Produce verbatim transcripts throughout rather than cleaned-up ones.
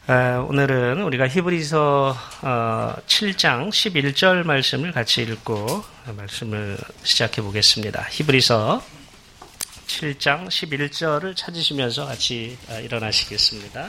오늘은 우리가 히브리서 칠 장 십일 절 말씀을 같이 읽고 말씀을 시작해 보겠습니다. 히브리서 칠 장 십일 절을 찾으시면서 같이 일어나시겠습니다.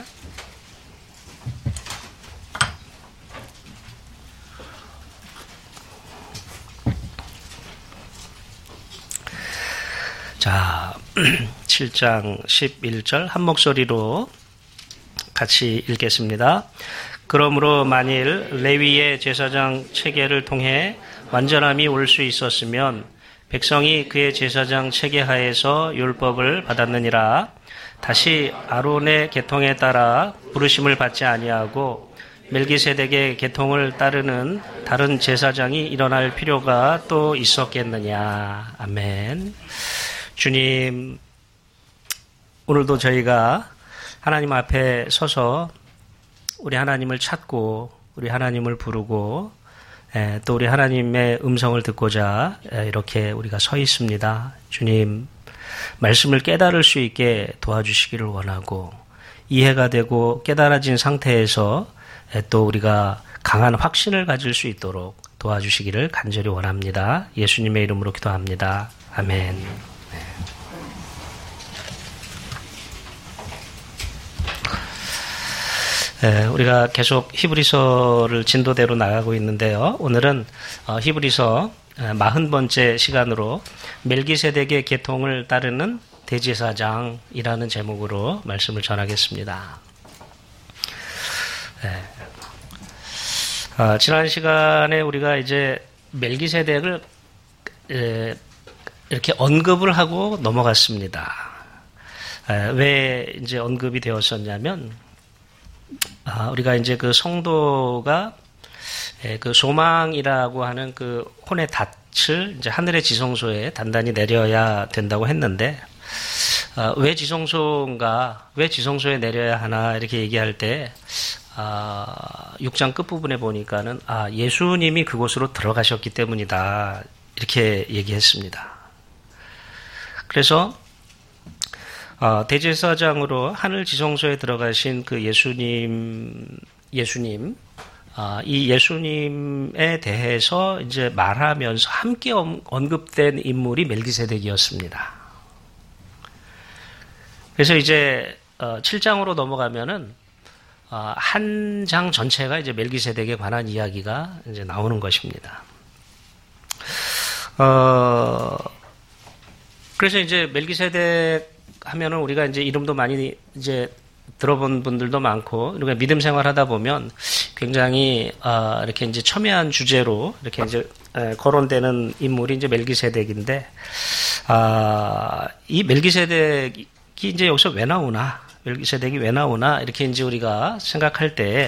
자, 칠 장 십일 절 한 목소리로 같이 읽겠습니다. 그러므로 만일 레위의 제사장 체계를 통해 완전함이 올 수 있었으면 백성이 그의 제사장 체계 하에서 율법을 받았느니라. 다시 아론의 계통에 따라 부르심을 받지 아니하고 멜기세덱의 계통을 따르는 다른 제사장이 일어날 필요가 또 있었겠느냐. 아멘. 주님, 오늘도 저희가 하나님 앞에 서서 우리 하나님을 찾고 우리 하나님을 부르고 또 우리 하나님의 음성을 듣고자 이렇게 우리가 서 있습니다. 주님, 말씀을 깨달을 수 있게 도와주시기를 원하고 이해가 되고 깨달아진 상태에서 또 우리가 강한 확신을 가질 수 있도록 도와주시기를 간절히 원합니다. 예수님의 이름으로 기도합니다. 아멘. 네, 우리가 계속 히브리서를 진도대로 나가고 있는데요. 오늘은 히브리서 사십 번째 시간으로 멜기세덱의 계통을 따르는 대제사장이라는 제목으로 말씀을 전하겠습니다. 네. 아, 지난 시간에 우리가 이제 멜기세덱을 에, 이렇게 언급을 하고 넘어갔습니다. 에, 왜 이제 언급이 되었었냐면 아, 우리가 이제 그 성도가 예, 그 소망이라고 하는 그 혼의 닻을 이제 하늘의 지성소에 단단히 내려야 된다고 했는데 아, 왜 지성소인가, 왜 지성소에 내려야 하나 이렇게 얘기할 때 아, 육 장 끝부분에 보니까는 아, 예수님이 그곳으로 들어가셨기 때문이다 이렇게 얘기했습니다. 그래서 어, 대제사장으로 하늘 지성소에 들어가신 그 예수님, 예수님, 어, 이 예수님에 대해서 이제 말하면서 함께 언급된 인물이 멜기세덱이었습니다. 그래서 이제 어, 칠 장으로 넘어가면은 어, 한 장 전체가 이제 멜기세덱에 관한 이야기가 이제 나오는 것입니다. 어, 그래서 이제 멜기세덱 하면은 우리가 이제 이름도 많이 이제 들어본 분들도 많고, 우리가 믿음 생활 하다 보면 굉장히, 아, 이렇게 이제 첨예한 주제로 이렇게 이제 거론되는 인물이 이제 멜기세덱인데, 아, 이 멜기세덱이 이제 여기서 왜 나오나, 멜기세덱이 왜 나오나, 이렇게 이제 우리가 생각할 때,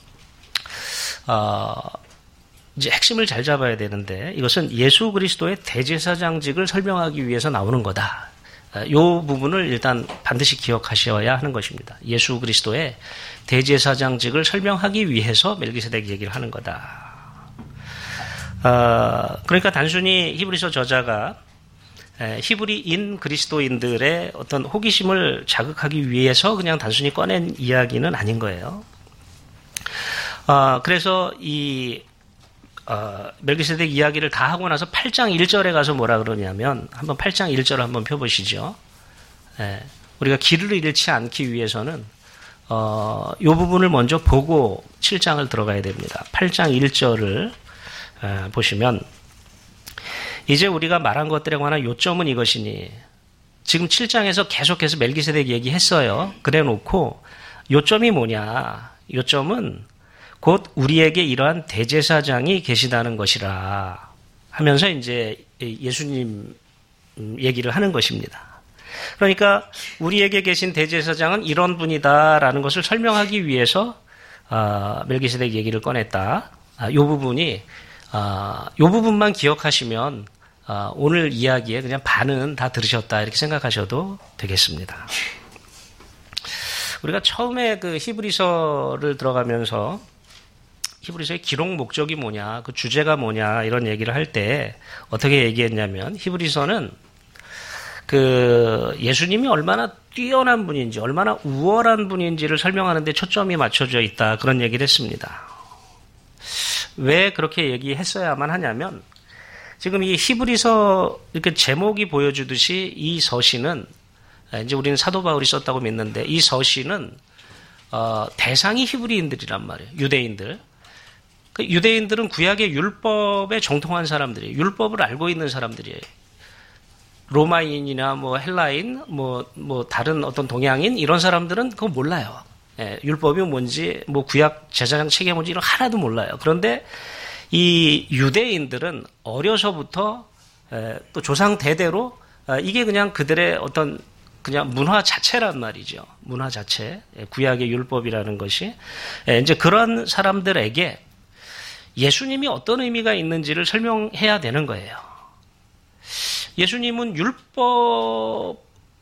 아, 이제 핵심을 잘 잡아야 되는데, 이것은 예수 그리스도의 대제사장직을 설명하기 위해서 나오는 거다. 이 부분을 일단 반드시 기억하셔야 하는 것입니다. 예수 그리스도의 대제사장직을 설명하기 위해서 멜기세덱 얘기를 하는 거다. 어, 그러니까 단순히 히브리서 저자가 히브리인 그리스도인들의 어떤 호기심을 자극하기 위해서 그냥 단순히 꺼낸 이야기는 아닌 거예요. 어, 그래서 이 어, 멜기세덱 이야기를 다 하고 나서 팔 장 일 절에 가서 뭐라 그러냐면, 한번 팔 장 일 절을 한번 펴보시죠. 예, 우리가 길을 잃지 않기 위해서는 어, 이 부분을 먼저 보고 칠 장을 들어가야 됩니다. 팔 장 일 절을 예, 보시면, 이제 우리가 말한 것들에 관한 요점은 이것이니, 지금 칠 장에서 계속해서 멜기세덱 얘기했어요. 그래 놓고 요점이 뭐냐, 요점은 곧 우리에게 이러한 대제사장이 계시다는 것이라 하면서 이제 예수님 얘기를 하는 것입니다. 그러니까 우리에게 계신 대제사장은 이런 분이다라는 것을 설명하기 위해서 멜기세덱 얘기를 꺼냈다. 이 부분이, 이 부분만 기억하시면 오늘 이야기에 그냥 반은 다 들으셨다 이렇게 생각하셔도 되겠습니다. 우리가 처음에 그 히브리서를 들어가면서 히브리서의 기록 목적이 뭐냐, 그 주제가 뭐냐 이런 얘기를 할 때 어떻게 얘기했냐면, 히브리서는 그 예수님이 얼마나 뛰어난 분인지, 얼마나 우월한 분인지를 설명하는 데 초점이 맞춰져 있다. 그런 얘기를 했습니다. 왜 그렇게 얘기했어야만 하냐면, 지금 이 히브리서 이렇게 제목이 보여주듯이 이 서신은, 이제 우리는 사도 바울이 썼다고 믿는데, 이 서신은 어, 대상이 히브리인들이란 말이에요. 유대인들. 그 유대인들은 구약의 율법에 정통한 사람들이에요. 율법을 알고 있는 사람들이에요. 로마인이나 뭐 헬라인, 뭐, 뭐 다른 어떤 동양인 이런 사람들은 그거 몰라요. 예, 율법이 뭔지, 뭐 구약 제사장 체계 뭔지 이런 하나도 몰라요. 그런데 이 유대인들은 어려서부터 예, 또 조상 대대로 아, 이게 그냥 그들의 어떤 그냥 문화 자체란 말이죠. 문화 자체. 예, 구약의 율법이라는 것이. 예, 이제 그런 사람들에게 예수님이 어떤 의미가 있는지를 설명해야 되는 거예요. 예수님은 율법과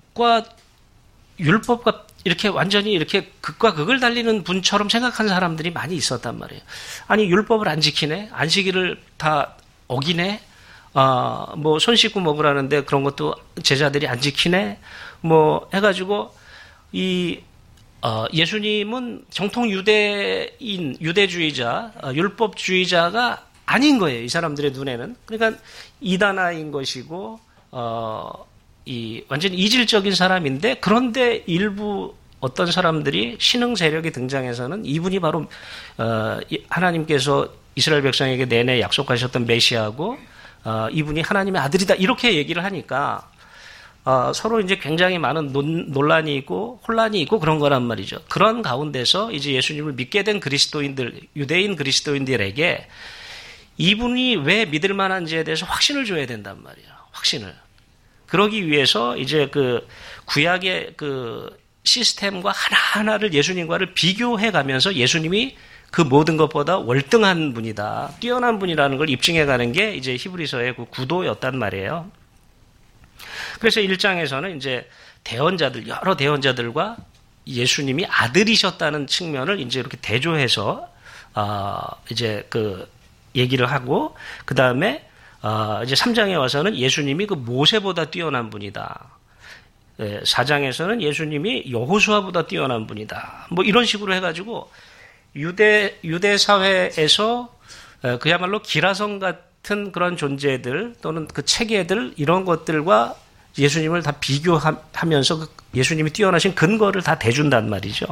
율법과 이렇게 완전히 이렇게 극과 극을 달리는 분처럼 생각한 사람들이 많이 있었단 말이에요. 아니 율법을 안 지키네, 안식일을 다 어기네, 아, 뭐 손 씻고 먹으라는데 그런 것도 제자들이 안 지키네, 뭐 해가지고 이 어, 예수님은 정통 유대인, 유대주의자, 어, 율법주의자가 아닌 거예요. 이 사람들의 눈에는. 그러니까 이단아인 것이고, 어, 이 완전히 이질적인 사람인데, 그런데 일부 어떤 사람들이 신흥 세력이 등장해서는 이분이 바로 어, 하나님께서 이스라엘 백성에게 내내 약속하셨던 메시아고, 어, 이분이 하나님의 아들이다 이렇게 얘기를 하니까. 어, 서로 이제 굉장히 많은 논, 논란이 있고 혼란이 있고 그런 거란 말이죠. 그런 가운데서 이제 예수님을 믿게 된 그리스도인들, 유대인 그리스도인들에게 이분이 왜 믿을 만한지에 대해서 확신을 줘야 된단 말이에요. 확신을. 그러기 위해서 이제 그 구약의 그 시스템과 하나하나를 예수님과를 비교해 가면서 예수님이 그 모든 것보다 월등한 분이다, 뛰어난 분이라는 걸 입증해 가는 게 이제 히브리서의 그 구도였단 말이에요. 그래서 일 장에서는 이제 대언자들, 여러 대언자들과 예수님이 아들이셨다는 측면을 이제 이렇게 대조해서, 어, 이제 그 얘기를 하고, 그 다음에, 어, 이제 삼 장에 와서는 예수님이 그 모세보다 뛰어난 분이다. 예, 사 장에서는 예수님이 여호수아보다 뛰어난 분이다. 뭐 이런 식으로 해가지고, 유대, 유대 사회에서 그야말로 기라성 같은 그런 존재들 또는 그 체계들 이런 것들과 예수님을 다 비교하면서 예수님이 뛰어나신 근거를 다 대준단 말이죠.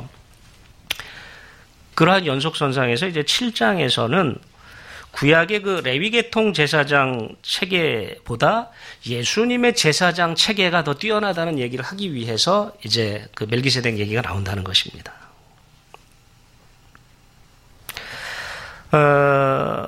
그러한 연속선상에서 이제 칠 장에서는 구약의 그 레위계통 제사장 체계보다 예수님의 제사장 체계가 더 뛰어나다는 얘기를 하기 위해서 이제 그 멜기세덱 얘기가 나온다는 것입니다. 어,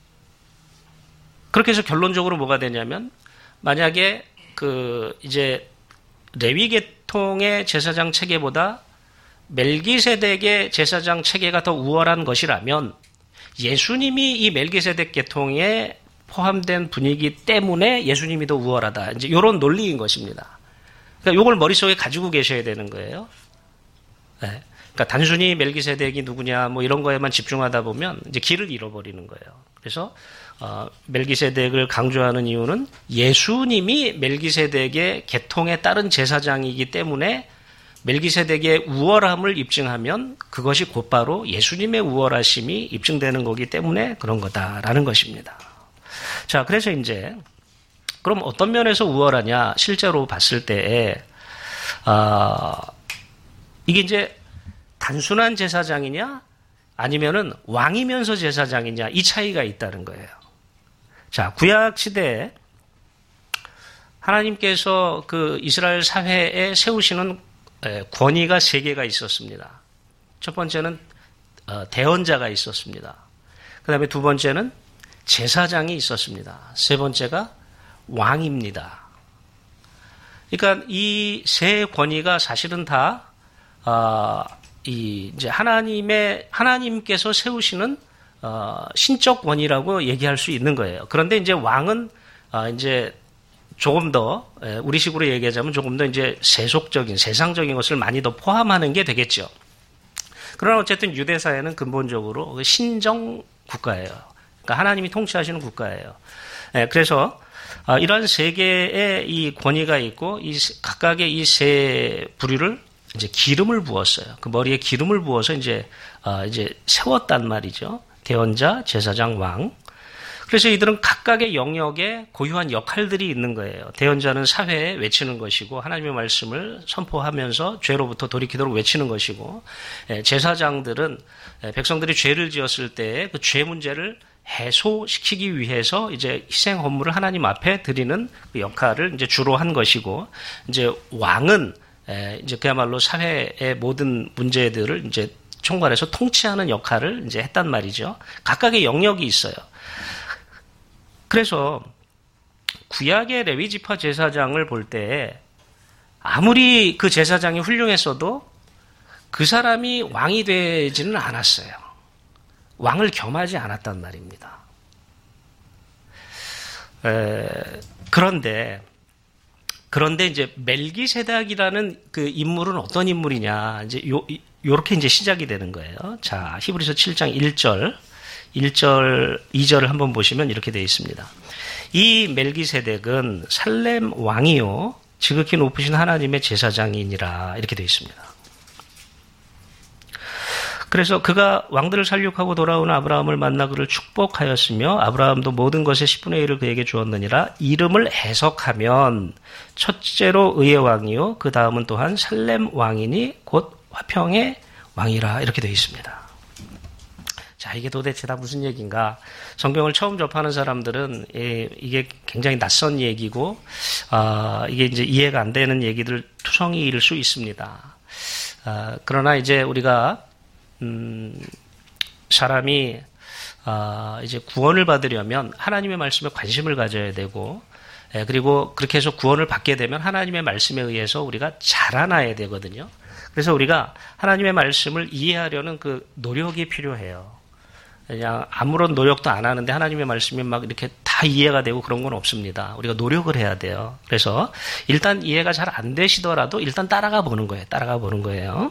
그렇게 해서 결론적으로 뭐가 되냐면 만약에 그 이제 레위계통의 제사장 체계보다 멜기세덱의 제사장 체계가 더 우월한 것이라면 예수님이 이 멜기세덱 계통에 포함된 분위기 때문에 예수님이 더 우월하다. 이제 이런 논리인 것입니다. 그러니까 이걸 머릿속에 가지고 계셔야 되는 거예요. 네. 그러니까 단순히 멜기세덱이 누구냐 뭐 이런 거에만 집중하다 보면 이제 길을 잃어버리는 거예요. 그래서 어, 멜기세덱을 강조하는 이유는 예수님이 멜기세덱의 계통에 따른 제사장이기 때문에 멜기세덱의 우월함을 입증하면 그것이 곧바로 예수님의 우월하심이 입증되는 거기 때문에 그런 거다라는 것입니다. 자, 그래서 이제 그럼 어떤 면에서 우월하냐 실제로 봤을 때에 어, 이게 이제 단순한 제사장이냐 아니면은 왕이면서 제사장이냐 이 차이가 있다는 거예요. 자, 구약 시대에 하나님께서 그 이스라엘 사회에 세우시는 권위가 세 개가 있었습니다. 첫 번째는 대언자가 있었습니다. 그 다음에 두 번째는 제사장이 있었습니다. 세 번째가 왕입니다. 그러니까 이 세 권위가 사실은 다 어, 이 이제 하나님의 하나님께서 세우시는 어, 신적 권위라고 얘기할 수 있는 거예요. 그런데 이제 왕은 어, 이제 조금 더 우리식으로 얘기하자면 조금 더 이제 세속적인 세상적인 것을 많이 더 포함하는 게 되겠죠. 그러나 어쨌든 유대 사회는 근본적으로 신정 국가예요. 그러니까 하나님이 통치하시는 국가예요. 그래서 아, 이러한 세 개의 이 권위가 있고 이 각각의 이 세 부류를 이제 기름을 부었어요. 그 머리에 기름을 부어서 이제 아, 이제 세웠단 말이죠. 대언자, 제사장, 왕. 그래서 이들은 각각의 영역에 고유한 역할들이 있는 거예요. 대언자는 사회에 외치는 것이고 하나님의 말씀을 선포하면서 죄로부터 돌이키도록 외치는 것이고, 제사장들은 백성들이 죄를 지었을 때 그 죄 문제를 해소시키기 위해서 이제 희생 헌물을 하나님 앞에 드리는 그 역할을 이제 주로 한 것이고, 이제 왕은 이제 그야말로 사회의 모든 문제들을 이제 총괄해서 통치하는 역할을 이제 했단 말이죠. 각각의 영역이 있어요. 그래서 구약의 레위 지파 제사장을 볼 때 아무리 그 제사장이 훌륭했어도 그 사람이 왕이 되지는 않았어요. 왕을 겸하지 않았단 말입니다. 에, 그런데 그런데 이제 멜기세덱이라는 그 인물은 어떤 인물이냐, 이제 요 요렇게 이제 시작이 되는 거예요. 자, 히브리서 칠 장 일 절, 일 절, 이 절을 한번 보시면 이렇게 되어 있습니다. 이 멜기세덱은 살렘 왕이요 지극히 높으신 하나님의 제사장이니라, 이렇게 되어 있습니다. 그래서 그가 왕들을 살육하고 돌아오는 아브라함을 만나 그를 축복하였으며 아브라함도 모든 것의 십분의 일을 그에게 주었느니라. 이름을 해석하면 첫째로 의의 왕이요 그 다음은 또한 살렘 왕이니 곧 화평의 왕이라, 이렇게 되어 있습니다. 자, 이게 도대체 다 무슨 얘기인가? 성경을 처음 접하는 사람들은 이게 굉장히 낯선 얘기고, 아, 이게 이제 이해가 안 되는 얘기들 투성이일 수 있습니다. 아, 그러나 이제 우리가 음, 사람이 아, 이제 구원을 받으려면 하나님의 말씀에 관심을 가져야 되고, 예, 그리고 그렇게 해서 구원을 받게 되면 하나님의 말씀에 의해서 우리가 자라나야 되거든요. 그래서 우리가 하나님의 말씀을 이해하려는 그 노력이 필요해요. 그냥 아무런 노력도 안 하는데 하나님의 말씀이 막 이렇게 다 이해가 되고 그런 건 없습니다. 우리가 노력을 해야 돼요. 그래서 일단 이해가 잘 안 되시더라도 일단 따라가 보는 거예요. 따라가 보는 거예요.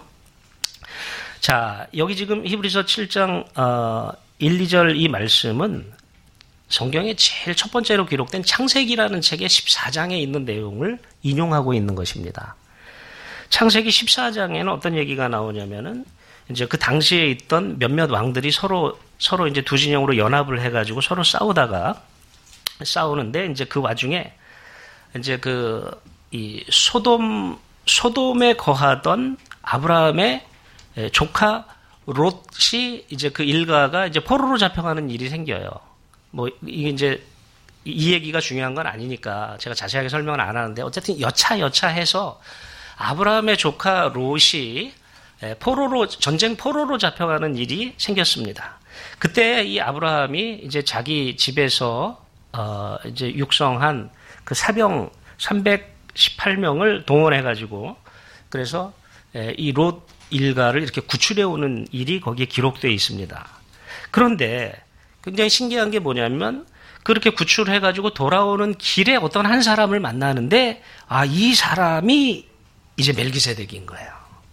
자, 여기 지금 히브리서 칠 장 어, 일, 이 절 이 말씀은 성경에 제일 첫 번째로 기록된 창세기라는 책의 십사 장에 있는 내용을 인용하고 있는 것입니다. 창세기 십사 장에는 어떤 얘기가 나오냐면은 이제 그 당시에 있던 몇몇 왕들이 서로 서로 이제 두 진영으로 연합을 해가지고 서로 싸우다가 싸우는데, 이제 그 와중에 이제 그 이 소돔 소돔에 거하던 아브라함의 조카 롯이 이제 그 일가가 이제 포로로 잡혀가는 일이 생겨요. 뭐 이게 이제 이 얘기가 중요한 건 아니니까 제가 자세하게 설명을 안 하는데, 어쨌든 여차여차해서 아브라함의 조카 롯이 포로로, 전쟁 포로로 잡혀가는 일이 생겼습니다. 그때 이 아브라함이 이제 자기 집에서, 어, 이제 육성한 그 사병 삼백십팔 명을 동원해가지고, 그래서 이 롯 일가를 이렇게 구출해 오는 일이 거기에 기록되어 있습니다. 그런데 굉장히 신기한 게 뭐냐면, 그렇게 구출해가지고 돌아오는 길에 어떤 한 사람을 만나는데, 아, 이 사람이 이제 멜기세덱인 거예요.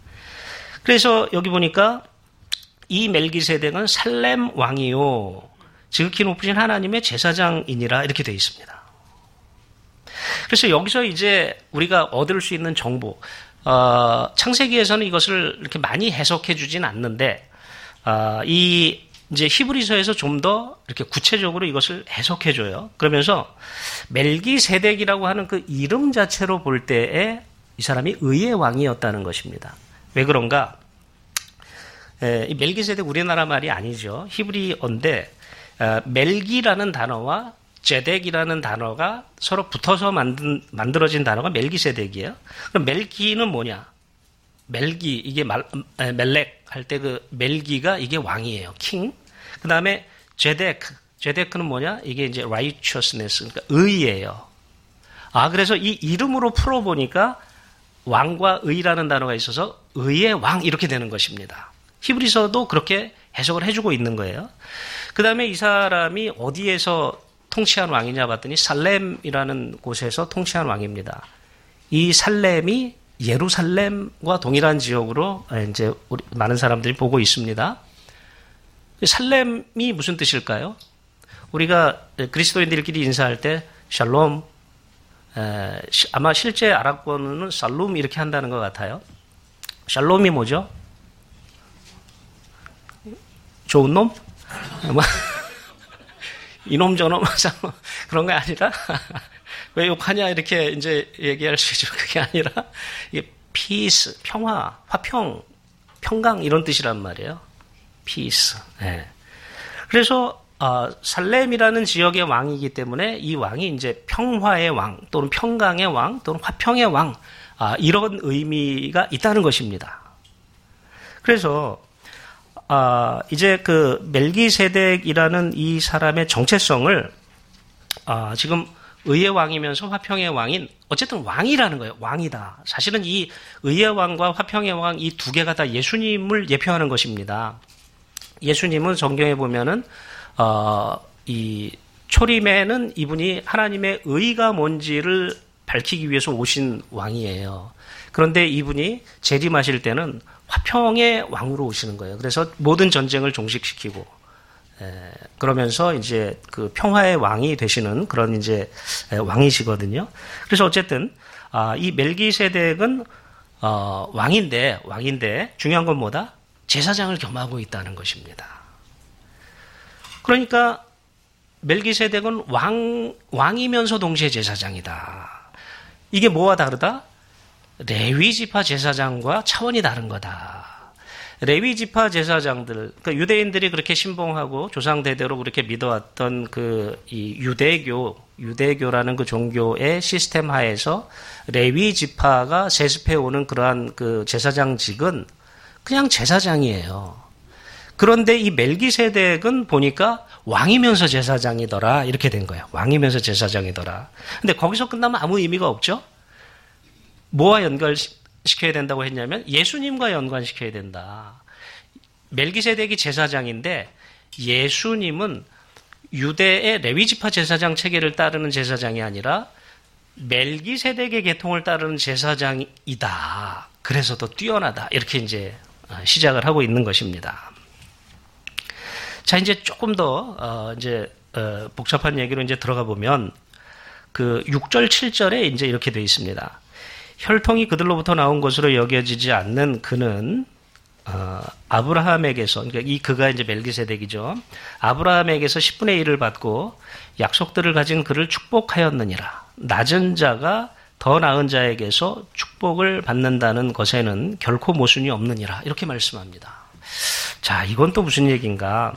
그래서 여기 보니까 이 멜기세덱은 살렘 왕이요 지극히 높으신 하나님의 제사장이니라, 이렇게 되어 있습니다. 그래서 여기서 이제 우리가 얻을 수 있는 정보, 어, 창세기에서는 이것을 이렇게 많이 해석해 주진 않는데, 어, 이 이제 히브리서에서 좀 더 이렇게 구체적으로 이것을 해석해 줘요. 그러면서 멜기세덱이라고 하는 그 이름 자체로 볼 때에 이 사람이 의의 왕이었다는 것입니다. 왜 그런가? 에, 이 멜기세덱 우리나라 말이 아니죠. 히브리어인데, 어, 멜기라는 단어와 제덱이라는 단어가 서로 붙어서 만든, 만들어진 단어가 멜기세덱이에요. 그럼 멜기는 뭐냐? 멜기, 이게 말, 에, 멜렉 할 때 그 멜기가 이게 왕이에요. 킹. 그 다음에 제데크. 제데크는 뭐냐? 이게 이제 righteousness, 그러니까 의예요. 아, 그래서 이 이름으로 풀어보니까 왕과 의라는 단어가 있어서 의의 왕, 이렇게 되는 것입니다. 히브리서도 그렇게 해석을 해주고 있는 거예요. 그 다음에 이 사람이 어디에서 통치한 왕이냐 봤더니 살렘이라는 곳에서 통치한 왕입니다. 이 살렘이 예루살렘과 동일한 지역으로 이제 우리 많은 사람들이 보고 있습니다. 살렘이 무슨 뜻일까요? 우리가 그리스도인들끼리 인사할 때 샬롬, 에, 시, 아마 실제 아랍어는 살룸 이렇게 한다는 것 같아요. 샬롬이 뭐죠? 좋은 놈? 이놈 저놈 그런 게 아니라 왜 욕하냐 이렇게 이제 얘기할 수 있죠. 그게 아니라 이게 피스, 평화, 화평, 평강 이런 뜻이란 말이에요. 피스. 네. 그래서 어, 살렘이라는 지역의 왕이기 때문에 이 왕이 이제 평화의 왕 또는 평강의 왕 또는 화평의 왕 아, 이런 의미가 있다는 것입니다. 그래서 아, 이제 그 멜기세덱이라는 이 사람의 정체성을 아, 지금 의의 왕이면서 화평의 왕인 어쨌든 왕이라는 거예요. 왕이다. 사실은 이 의의 왕과 화평의 왕 이 두 개가 다 예수님을 예표하는 것입니다. 예수님은 성경에 보면은 어, 이 초림에는 이분이 하나님의 의가 뭔지를 밝히기 위해서 오신 왕이에요. 그런데 이분이 재림하실 때는 화평의 왕으로 오시는 거예요. 그래서 모든 전쟁을 종식시키고, 에, 그러면서 이제 그 평화의 왕이 되시는 그런 이제 왕이시거든요. 그래서 어쨌든, 아, 이 멜기세덱은, 어, 왕인데, 왕인데, 중요한 건 뭐다? 제사장을 겸하고 있다는 것입니다. 그러니까, 멜기세덱은 왕, 왕이면서 동시에 제사장이다. 이게 뭐와 다르다? 레위지파 제사장과 차원이 다른 거다. 레위지파 제사장들, 그러니까 유대인들이 그렇게 신봉하고 조상 대대로 그렇게 믿어왔던 그 이 유대교, 유대교라는 그 종교의 시스템 하에서 레위지파가 세습해 오는 그러한 그 제사장직은 그냥 제사장이에요. 그런데 이 멜기세덱은 보니까 왕이면서 제사장이더라 이렇게 된 거예요. 왕이면서 제사장이더라. 근데 거기서 끝나면 아무 의미가 없죠. 뭐와 연결시켜야 된다고 했냐면 예수님과 연관시켜야 된다. 멜기세덱이 제사장인데 예수님은 유대의 레위지파 제사장 체계를 따르는 제사장이 아니라 멜기세덱의 계통을 따르는 제사장이다. 그래서 더 뛰어나다. 이렇게 이제 시작을 하고 있는 것입니다. 자, 이제 조금 더 어, 이제 어, 복잡한 얘기로 이제 들어가 보면 그 육 절 칠 절에 이제 이렇게 되어 있습니다. 혈통이 그들로부터 나온 것으로 여겨지지 않는 그는 어, 아브라함에게서, 그러니까 이 그가 이제 멜기세덱이죠. 아브라함에게서 십분의 일을 받고 약속들을 가진 그를 축복하였느니라. 낮은 자가 더 나은 자에게서 축복을 받는다는 것에는 결코 모순이 없느니라. 이렇게 말씀합니다. 자, 이건 또 무슨 얘기인가?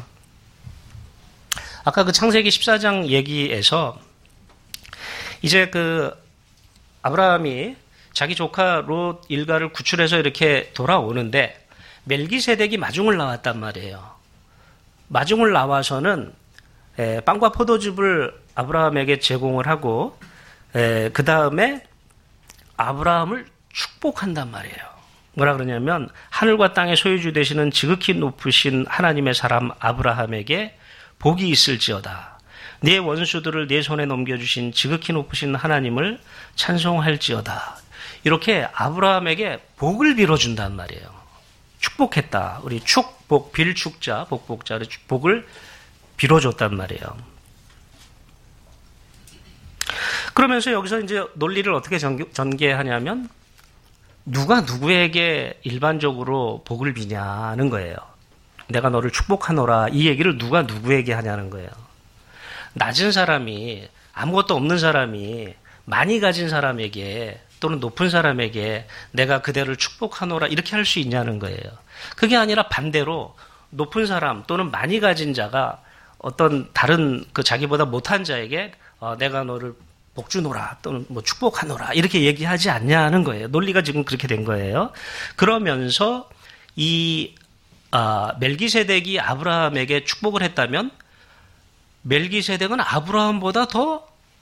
아까 그 창세기 십사 장 얘기에서 이제 그 아브라함이 자기 조카 롯 일가를 구출해서 이렇게 돌아오는데 멜기세덱이 마중을 나왔단 말이에요. 마중을 나와서는 빵과 포도즙을 아브라함에게 제공을 하고 그 다음에 아브라함을 축복한단 말이에요. 뭐라 그러냐면 하늘과 땅의 소유주 되시는 지극히 높으신 하나님의 사람 아브라함에게 복이 있을지어다. 네 원수들을 네 손에 넘겨주신 지극히 높으신 하나님을 찬송할지어다. 이렇게 아브라함에게 복을 빌어준단 말이에요. 축복했다. 우리 축복, 빌축자, 복복자, 복을 빌어줬단 말이에요. 그러면서 여기서 이제 논리를 어떻게 전개하냐면 누가 누구에게 일반적으로 복을 비냐는 거예요. 내가 너를 축복하노라 이 얘기를 누가 누구에게 하냐는 거예요. 낮은 사람이 아무것도 없는 사람이 많이 가진 사람에게 또는 높은 사람에게 내가 그대를 축복하노라 이렇게 할 수 있냐는 거예요. 그게 아니라 반대로 높은 사람 또는 많이 가진 자가 어떤 다른 그 자기보다 못한 자에게 어, 내가 너를 복주노라 또는 뭐 축복하노라 이렇게 얘기하지 않냐는 거예요. 논리가 지금 그렇게 된 거예요. 그러면서 이 아, 멜기세덱이 아브라함에게 축복을 했다면 멜기세덱은 아브라함보다 더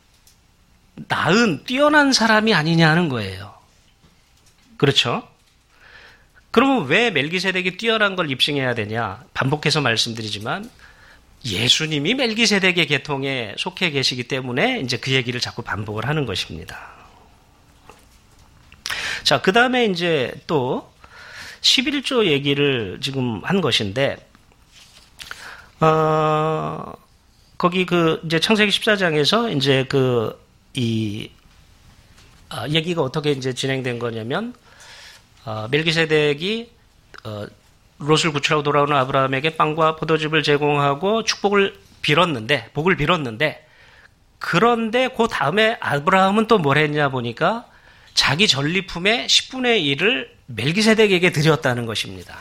나은 뛰어난 사람이 아니냐는 거예요. 그렇죠? 그러면 왜 멜기세덱이 뛰어난 걸 입증해야 되냐? 반복해서 말씀드리지만 예수님이 멜기세덱의 계통에 속해 계시기 때문에 이제 그 얘기를 자꾸 반복을 하는 것입니다. 자, 그 다음에 이제 또 십일 조 얘기를 지금 한 것인데, 어, 거기 그 이제 창세기 십사 장에서 이제 그 이 어, 얘기가 어떻게 이제 진행된 거냐면 어, 멜기세덱이 어, 롯을 구출하고 돌아오는 아브라함에게 빵과 포도즙을 제공하고 축복을 빌었는데 복을 빌었는데 그런데 그 다음에 아브라함은 또 뭘 했냐 보니까 자기 전리품의 십분의 일을 멜기세덱에게 드렸다는 것입니다.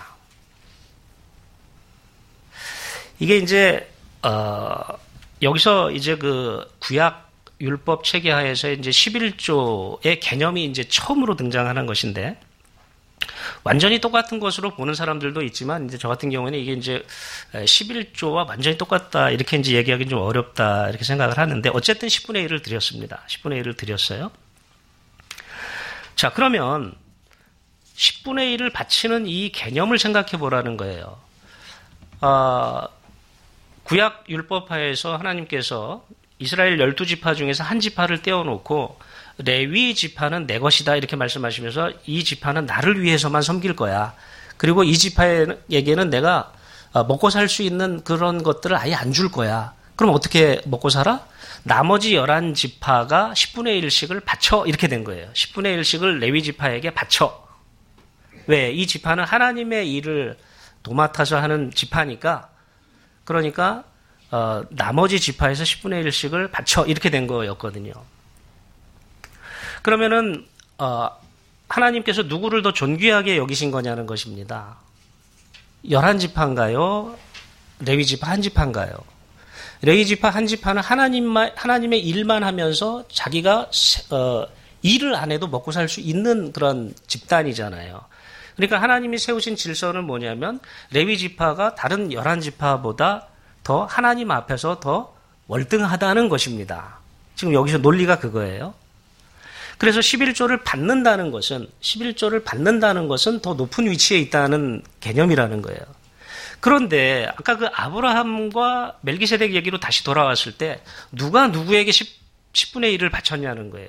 이게 이제 어, 여기서 이제 그 구약 율법 체계 하에서 이제 십일조의 개념이 이제 처음으로 등장하는 것인데 완전히 똑같은 것으로 보는 사람들도 있지만 이제 저 같은 경우에는 이게 이제 십일조와 완전히 똑같다 이렇게 이제 얘기하기는 좀 어렵다 이렇게 생각을 하는데 어쨌든 십분의 일을 드렸습니다. 십분의 일을 드렸어요. 자, 그러면 십분의 일을 바치는 이 개념을 생각해 보라는 거예요. 어, 구약 율법하에서 하나님께서 이스라엘 열두 지파 중에서 한 지파를 떼어놓고 레위 지파는 내 것이다 이렇게 말씀하시면서 이 지파는 나를 위해서만 섬길 거야. 그리고 이 지파에게는 내가 먹고 살 수 있는 그런 것들을 아예 안 줄 거야. 그럼 어떻게 먹고 살아? 나머지 열한 지파가 십분의 일씩을 바쳐 이렇게 된 거예요. 십분의 일씩을 레위 지파에게 바쳐. 왜? 이 지파는 하나님의 일을 도맡아서 하는 지파니까 그러니까 어, 나머지 지파에서 십분의 일씩을 바쳐 이렇게 된 거였거든요. 그러면은 어, 하나님께서 누구를 더 존귀하게 여기신 거냐는 것입니다. 열한 지파인가요? 레위 지파 한 지파인가요? 레위 지파 한 지파는 하나님만, 하나님의 일만 하면서 자기가 어, 일을 안 해도 먹고 살 수 있는 그런 집단이잖아요. 그러니까 하나님이 세우신 질서는 뭐냐면 레위 지파가 다른 열한 지파보다 더 하나님 앞에서 더 월등하다는 것입니다. 지금 여기서 논리가 그거예요. 그래서 십일조를 받는다는 것은 십일조를 받는다는 것은 더 높은 위치에 있다는 개념이라는 거예요. 그런데 아까 그 아브라함과 멜기세덱 얘기로 다시 돌아왔을 때 누가 누구에게 십분의 일을 바쳤냐는 거예요.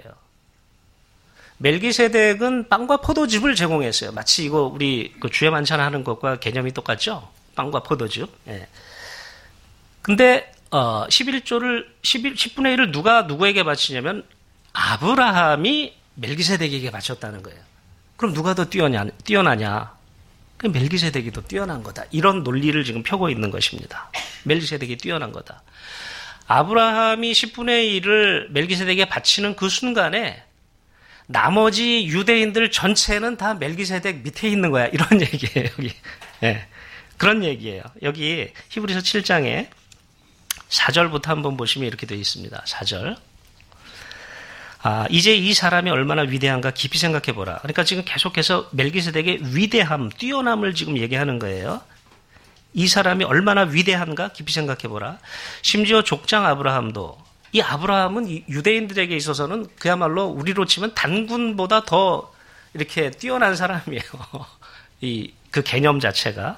멜기세덱은 빵과 포도즙을 제공했어요. 마치 이거 우리 그 주에 만찬 하는 것과 개념이 똑같죠? 빵과 포도즙. 예. 근데 어, 십일조를 십분의 일을 누가 누구에게 바치냐면 아브라함이 멜기세덱에게 바쳤다는 거예요. 그럼 누가 더 뛰어냐, 뛰어나냐? 그 멜기세덱이 더 뛰어난 거다. 이런 논리를 지금 펴고 있는 것입니다. 멜기세덱이 뛰어난 거다. 아브라함이 십분의 일을 멜기세덱에게 바치는 그 순간에 나머지 유대인들 전체는 다 멜기세덱 밑에 있는 거야. 이런 얘기예요. 여기. 네. 그런 얘기예요. 여기 히브리서 칠 장에 사 절부터 한번 보시면 이렇게 되어 있습니다. 사 절. 아, 이제 이 사람이 얼마나 위대한가 깊이 생각해보라. 그러니까 지금 계속해서 멜기세덱의 위대함, 뛰어남을 지금 얘기하는 거예요. 이 사람이 얼마나 위대한가 깊이 생각해보라. 심지어 족장 아브라함도, 이 아브라함은 유대인들에게 있어서는 그야말로 우리로 치면 단군보다 더 이렇게 뛰어난 사람이에요. 이, 그 개념 자체가.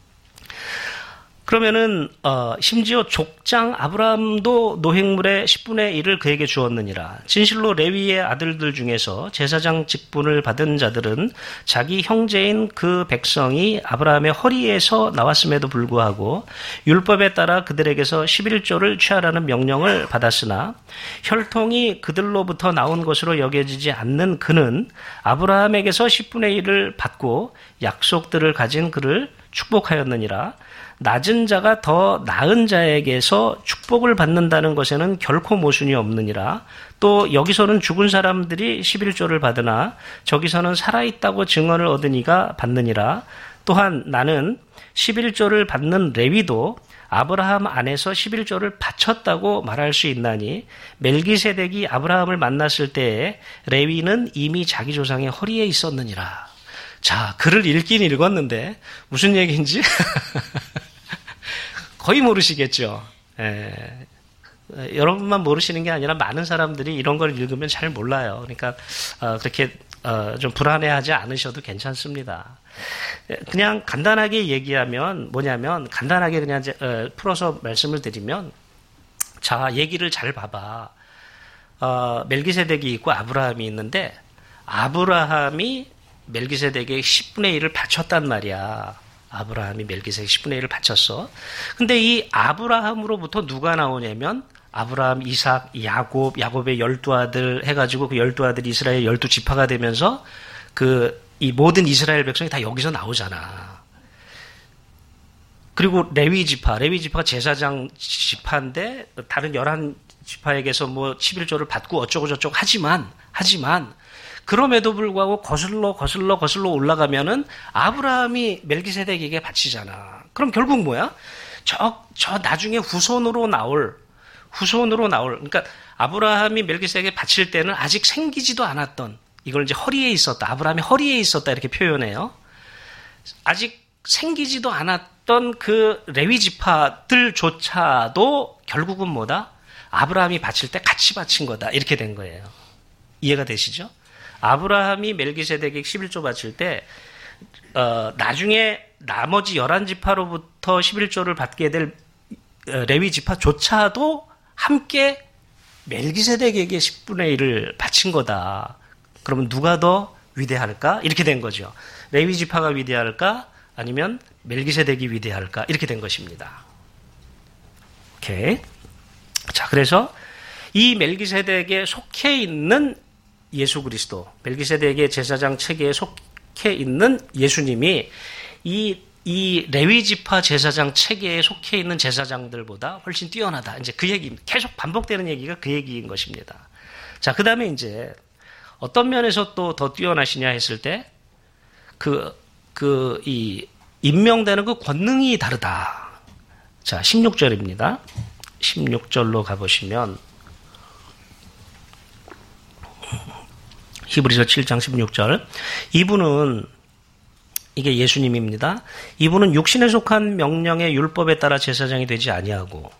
그러면은 어, 심지어 족장 아브라함도 노획물의 십분의 일을 그에게 주었느니라. 진실로 레위의 아들들 중에서 제사장 직분을 받은 자들은 자기 형제인 그 백성이 아브라함의 허리에서 나왔음에도 불구하고 율법에 따라 그들에게서 십일조를 취하라는 명령을 받았으나 혈통이 그들로부터 나온 것으로 여겨지지 않는 그는 아브라함에게서 십분의 일을 받고 약속들을 가진 그를 축복하였느니라. 낮은 자가 더 나은 자에게서 축복을 받는다는 것에는 결코 모순이 없느니라. 또 여기서는 죽은 사람들이 십일조를 받으나 저기서는 살아있다고 증언을 얻으니가 받느니라. 또한 나는 십일조를 받는 레위도 아브라함 안에서 십일조를 바쳤다고 말할 수 있나니 멜기세덱이 아브라함을 만났을 때에 레위는 이미 자기 조상의 허리에 있었느니라. 자, 글을 읽긴 읽었는데 무슨 얘기인지 거의 모르시겠죠. 에, 여러분만 모르시는 게 아니라 많은 사람들이 이런 걸 읽으면 잘 몰라요. 그러니까 어, 그렇게 어, 좀 불안해하지 않으셔도 괜찮습니다. 그냥 간단하게 얘기하면 뭐냐면 간단하게 그냥 이제, 어, 풀어서 말씀을 드리면 자, 얘기를 잘 봐봐. 어, 멜기세덱이 있고 아브라함이 있는데 아브라함이 멜기세덱에게 십분의 일을 바쳤단 말이야. 아브라함이 멜기세덱 십분의 일을 바쳤어. 근데 이 아브라함으로부터 누가 나오냐면 아브라함, 이삭, 야곱, 야곱의 열두 아들 해가지고 그 열두 아들이 이스라엘 열두 지파가 되면서 그 이 모든 이스라엘 백성이 다 여기서 나오잖아. 그리고 레위 지파, 레위 지파가 제사장 지파인데 다른 열한 지파에게서 뭐 십일조를 받고 어쩌고 저쩌고 하지만 하지만 그럼에도 불구하고 거슬러 거슬러 거슬러 올라가면은 아브라함이 멜기세덱에게 바치잖아. 그럼 결국 뭐야? 저, 저 나중에 후손으로 나올 후손으로 나올 그러니까 아브라함이 멜기세덱에게 바칠 때는 아직 생기지도 않았던 이걸 이제 허리에 있었다. 아브라함이 허리에 있었다 이렇게 표현해요. 아직 생기지도 않았던 그 레위 지파들조차도 결국은 뭐다? 아브라함이 바칠 때 같이 바친 거다. 이렇게 된 거예요. 이해가 되시죠? 아브라함이 멜기세덱에게 십일조 바칠 때 어, 나중에 나머지 열한 지파로부터 십일조를 받게 될 레위 지파조차도 함께 멜기세덱에게 십분의 일을 바친 거다. 그러면 누가 더 위대할까? 이렇게 된 거죠. 레위 지파가 위대할까? 아니면 멜기세덱이 위대할까? 이렇게 된 것입니다. 오케이. 자, 그래서 이 멜기세덱에 속해 있는 예수 그리스도, 멜기세덱의 제사장 체계에 속해 있는 예수님이 이, 이 레위 지파 제사장 체계에 속해 있는 제사장들보다 훨씬 뛰어나다. 이제 그 얘기, 계속 반복되는 얘기가 그 얘기인 것입니다. 자, 그 다음에 이제 어떤 면에서 또 더 뛰어나시냐 했을 때, 그, 그, 이, 임명되는 그 권능이 다르다. 자, 십육 절입니다. 십육 절로 가보시면, 히브리서 칠 장 십육 절. 이분은, 이게 예수님입니다. 이분은 육신에 속한 명령의 율법에 따라 제사장이 되지 아니하고,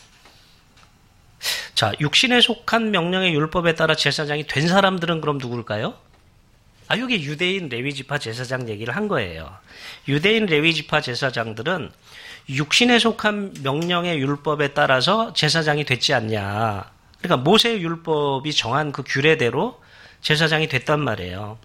자, 육신에 속한 명령의 율법에 따라 제사장이 된 사람들은 그럼 누굴까요? 아, 여기 유대인 레위지파 제사장 얘기를 한 거예요. 유대인 레위지파 제사장들은 육신에 속한 명령의 율법에 따라서 제사장이 됐지 않냐. 그러니까 모세의 율법이 정한 그 규례대로 제사장이 됐단 말이에요.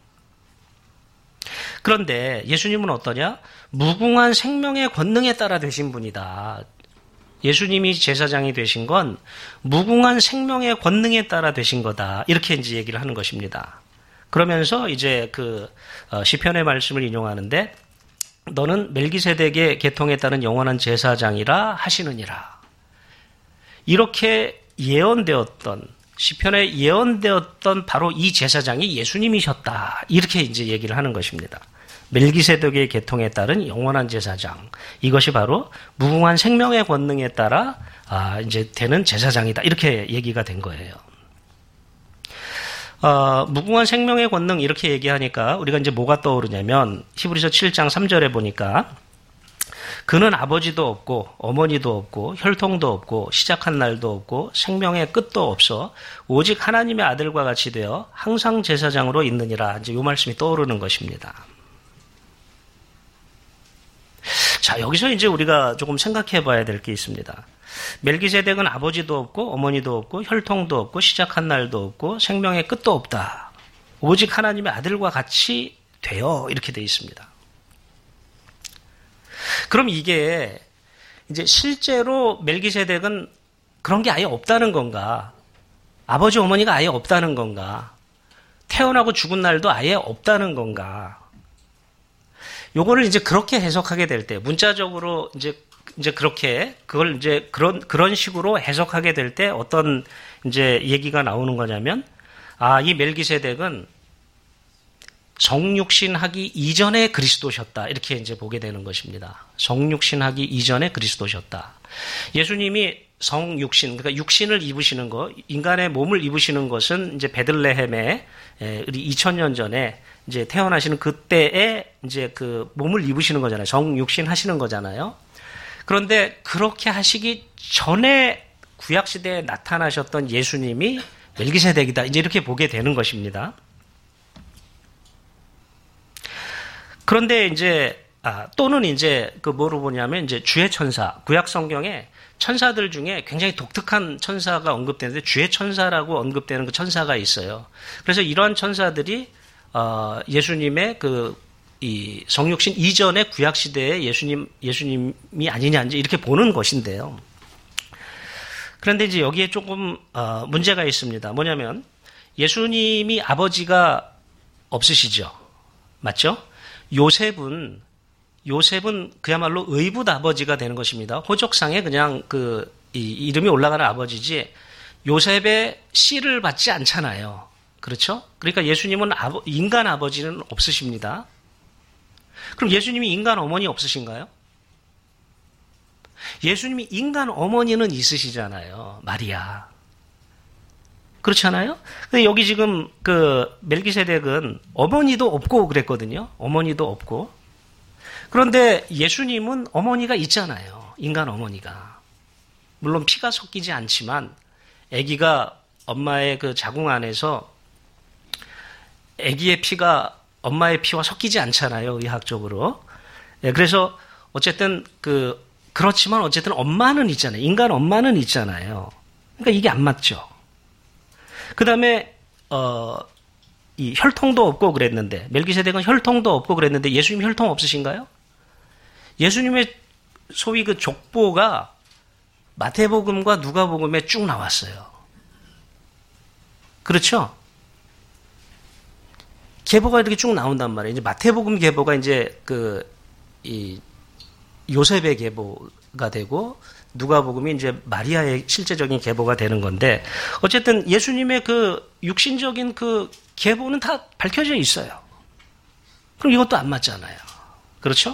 그런데 예수님은 어떠냐? 무궁한 생명의 권능에 따라 되신 분이다. 예수님이 제사장이 되신 건 무궁한 생명의 권능에 따라 되신 거다. 이렇게 이제 얘기를 하는 것입니다. 그러면서 이제 그 시편의 말씀을 인용하는데 너는 멜기세덱의 계통에 따른 영원한 제사장이라 하시느니라. 이렇게 예언되었던 시편에 예언되었던 바로 이 제사장이 예수님이셨다. 이렇게 이제 얘기를 하는 것입니다. 멜기세덱의 계통에 따른 영원한 제사장. 이것이 바로 무궁한 생명의 권능에 따라 아, 이제 되는 제사장이다. 이렇게 얘기가 된 거예요. 어, 무궁한 생명의 권능 이렇게 얘기하니까 우리가 이제 뭐가 떠오르냐면 히브리서 칠 장 삼 절에 보니까 그는 아버지도 없고 어머니도 없고 혈통도 없고 시작한 날도 없고 생명의 끝도 없어 오직 하나님의 아들과 같이 되어 항상 제사장으로 있느니라. 이제 이 말씀이 떠오르는 것입니다. 자, 여기서 이제 우리가 조금 생각해 봐야 될 게 있습니다. 멜기세덱은 아버지도 없고 어머니도 없고 혈통도 없고 시작한 날도 없고 생명의 끝도 없다. 오직 하나님의 아들과 같이 되어 이렇게 되어 있습니다. 그럼 이게 이제 실제로 멜기세덱은 그런 게 아예 없다는 건가? 아버지 어머니가 아예 없다는 건가? 태어나고 죽은 날도 아예 없다는 건가? 요거를 이제 그렇게 해석하게 될 때, 문자적으로 이제, 이제 그렇게, 그걸 이제 그런, 그런 식으로 해석하게 될 때 어떤 이제 얘기가 나오는 거냐면, 아, 이 멜기세덱은 성육신하기 이전에 그리스도셨다. 이렇게 이제 보게 되는 것입니다. 성육신하기 이전에 그리스도셨다. 예수님이 성육신, 그러니까 육신을 입으시는 거, 인간의 몸을 입으시는 것은 이제 베들레헴에 이천 년 전에 이제 태어나시는 그때에 이제 그 몸을 입으시는 거잖아요. 성육신 하시는 거잖아요. 그런데 그렇게 하시기 전에 구약시대에 나타나셨던 예수님이 멜기세덱이다. 이제 이렇게 보게 되는 것입니다. 그런데 이제, 아, 또는 이제 그 뭐로 보냐면 이제 주의 천사, 구약 성경에 천사들 중에 굉장히 독특한 천사가 언급되는데 주의 천사라고 언급되는 그 천사가 있어요. 그래서 이러한 천사들이 어, 예수님의 그, 이 성육신 이전의 구약시대의 예수님, 예수님이 아니냐, 이제 이렇게 보는 것인데요. 그런데 이제 여기에 조금 어, 문제가 있습니다. 뭐냐면 예수님이 아버지가 없으시죠. 맞죠? 요셉은 요셉은 그야말로 의붓 아버지가 되는 것입니다. 호적상에 그냥 그 이, 이름이 올라가는 아버지지 요셉의 씨를 받지 않잖아요. 그렇죠? 그러니까 예수님은 아버, 인간 아버지는 없으십니다. 그럼 예수님이 인간 어머니 없으신가요? 예수님이 인간 어머니는 있으시잖아요. 마리아. 그렇지 않아요? 근데 여기 지금 그 멜기세덱은 어머니도 없고 그랬거든요. 어머니도 없고. 그런데 예수님은 어머니가 있잖아요. 인간 어머니가. 물론 피가 섞이지 않지만 아기가 엄마의 그 자궁 안에서 아기의 피가 엄마의 피와 섞이지 않잖아요. 의학적으로. 네, 그래서 어쨌든 그 그렇지만 어쨌든 엄마는 있잖아요. 인간 엄마는 있잖아요. 그러니까 이게 안 맞죠. 그 다음에 어, 이 혈통도 없고 그랬는데 멜기세덱은 혈통도 없고 그랬는데 예수님 혈통 없으신가요? 예수님의 소위 그 족보가 마태복음과 누가복음에 쭉 나왔어요. 그렇죠? 계보가 이렇게 쭉 나온단 말이에요. 이제 마태복음 계보가 이제 그 이 요셉의 계보가 되고 누가복음이 이제 마리아의 실제적인 계보가 되는 건데 어쨌든 예수님의 그 육신적인 그 계보는 다 밝혀져 있어요. 그럼 이것도 안 맞잖아요. 그렇죠?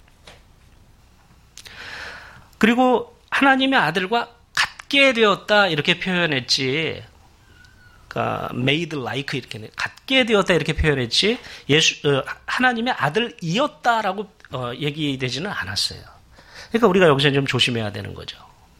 그리고 하나님의 아들과 같게 되었다 이렇게 표현했지. 그러니까 made like 이렇게 같게 되었다 이렇게 표현했지. 예수 어, 하나님의 아들이었다라고 어, 얘기되지는 않았어요. 그러니까 우리가 여기서 좀 조심해야 되는 거죠.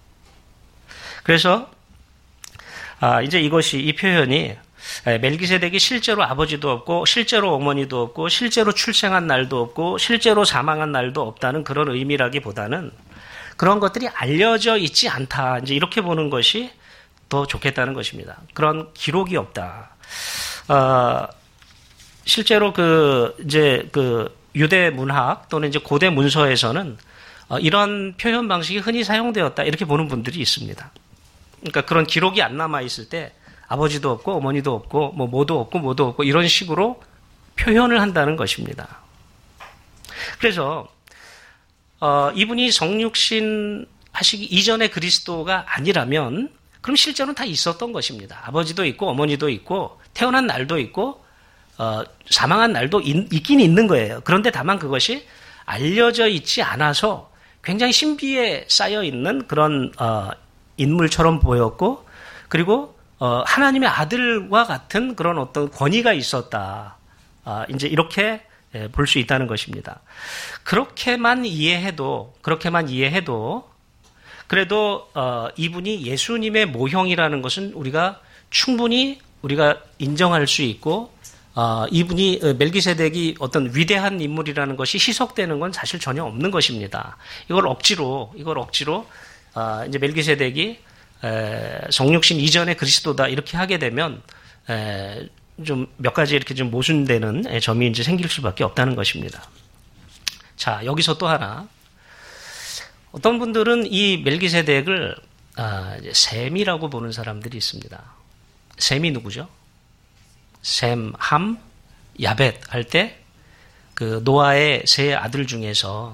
그래서 아, 이제 이것이 이 표현이 멜기세덱이 실제로 아버지도 없고 실제로 어머니도 없고 실제로 출생한 날도 없고 실제로 사망한 날도 없다는 그런 의미라기보다는 그런 것들이 알려져 있지 않다. 이제 이렇게 보는 것이 더 좋겠다는 것입니다. 그런 기록이 없다. 어, 실제로 그 이제 그 유대 문학 또는 이제 고대 문서에서는 어, 이런 표현 방식이 흔히 사용되었다 이렇게 보는 분들이 있습니다. 그러니까 그런 기록이 안 남아 있을 때 아버지도 없고 어머니도 없고 뭐 뭐도 없고 뭐도 없고 이런 식으로 표현을 한다는 것입니다. 그래서 어, 이분이 성육신 하시기 이전의 그리스도가 아니라면 그럼 실제로는 다 있었던 것입니다. 아버지도 있고 어머니도 있고 태어난 날도 있고 어, 사망한 날도 있, 있긴 있는 거예요. 그런데 다만 그것이 알려져 있지 않아서 굉장히 신비에 쌓여 있는 그런 어, 인물처럼 보였고 그리고 어, 하나님의 아들과 같은 그런 어떤 권위가 있었다. 어, 이제 이렇게 예, 볼 수 있다는 것입니다. 그렇게만 이해해도 그렇게만 이해해도 그래도 어, 이분이 예수님의 모형이라는 것은 우리가 충분히 우리가 인정할 수 있고 어, 이분이 멜기세덱이 어떤 위대한 인물이라는 것이 희석되는 건 사실 전혀 없는 것입니다. 이걸 억지로 이걸 억지로 어, 이제 멜기세덱이 에, 성육신 이전의 그리스도다 이렇게 하게 되면 에, 좀 몇 가지 이렇게 좀 모순되는 점이 이제 생길 수밖에 없다는 것입니다. 자, 여기서 또 하나. 어떤 분들은 이 멜기세덱을 아, 셈이라고 보는 사람들이 있습니다. 셈이 누구죠? 셈, 함, 야벳 할 때 그 노아의 세 아들 중에서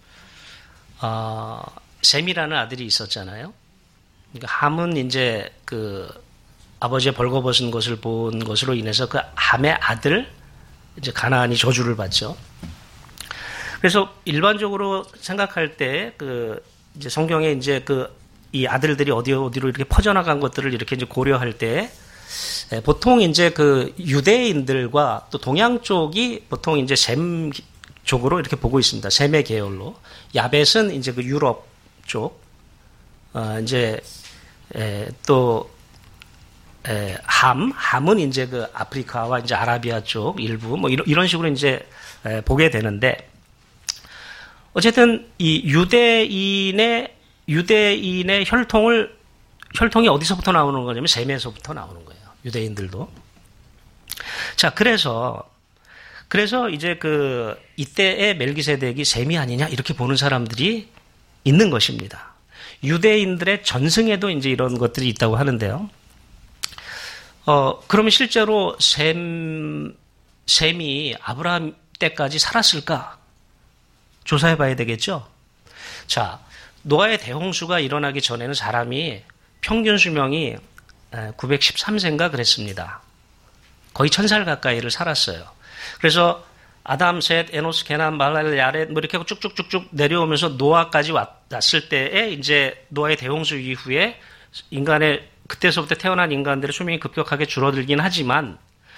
어, 셈이라는 아들이 있었잖아요. 그러니까 함은 이제 그 아버지의 벌거벗은 것을 본 것으로 인해서 그 함의 아들 이제 가나안이 저주를 받죠. 그래서 일반적으로 생각할 때 그 이제 성경에 이제 그 이 아들들이 어디 어디로 이렇게 퍼져나간 것들을 이렇게 이제 고려할 때 보통 이제 그 유대인들과 또 동양 쪽이 보통 이제 셈 쪽으로 이렇게 보고 있습니다. 셈의 계열로. 야벳은 이제 그 유럽 쪽, 어 이제 에 또 에 함, 함은 이제 그 아프리카와 이제 아라비아 쪽 일부 뭐 이런 이런 식으로 이제 에 보게 되는데 어쨌든 이 유대인의 유대인의 혈통을 혈통이 어디서부터 나오는 거냐면 셈에서부터 나오는 거예요. 유대인들도. 자, 그래서 그래서 이제 그 이때의 멜기세덱이 셈이 아니냐 이렇게 보는 사람들이 있는 것입니다. 유대인들의 전승에도 이제 이런 것들이 있다고 하는데요. 어, 그러면 실제로 셈, 셈이 아브라함 때까지 살았을까? 조사해 봐야 되겠죠? 자, 노아의 대홍수가 일어나기 전에는 사람이 평균 수명이 구백십삼 세인가 그랬습니다. 거의 천 살 가까이를 살았어요. 그래서 아담, 셋, 에노스, 게남, 말랄, 야렛 뭐 이렇게 쭉쭉쭉쭉 내려오면서 노아까지 왔을 때에 이제 노아의 대홍수 이후에 인간의 그때서부터 태어난 인간들의 수명이 급격하게 줄어들긴 하지만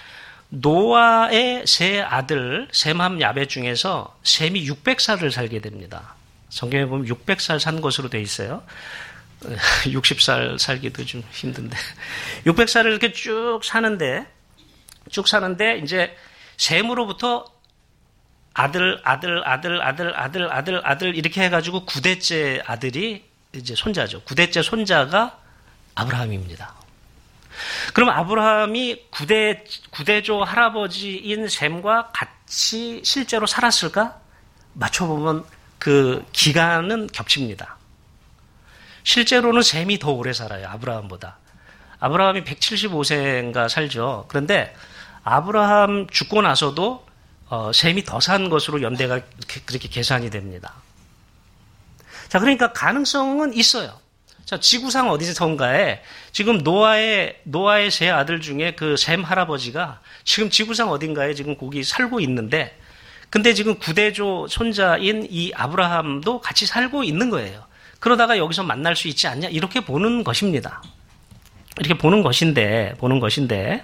노아의 세 아들 셈함 야벳 중에서 셈이 육백 살을 살게 됩니다. 성경에 보면 육백 살 산 것으로 돼 있어요. 육십 살 살기도 좀 힘든데 육백 살을 이렇게 쭉 사는데 쭉 사는데 이제 셈으로부터 아들 아들 아들 아들 아들 아들 아들 이렇게 해가지고 구대째 아들이 이제 손자죠. 구대째 손자가 아브라함입니다. 그럼 아브라함이 구대, 구대조 할아버지인 셈과 같이 실제로 살았을까? 맞춰보면 그 기간은 겹칩니다. 실제로는 셈이 더 오래 살아요. 아브라함보다. 아브라함이 백칠십오 세인가 살죠. 그런데 아브라함 죽고 나서도 어, 셈이 더 산 것으로 연대가 그렇게 계산이 됩니다. 자, 그러니까 가능성은 있어요. 자, 지구상 어디선가에 지금 노아의, 노아의 세 아들 중에 그 셈 할아버지가 지금 지구상 어딘가에 지금 거기 살고 있는데, 근데 지금 구대조 손자인 이 아브라함도 같이 살고 있는 거예요. 그러다가 여기서 만날 수 있지 않냐? 이렇게 보는 것입니다. 이렇게 보는 것인데, 보는 것인데,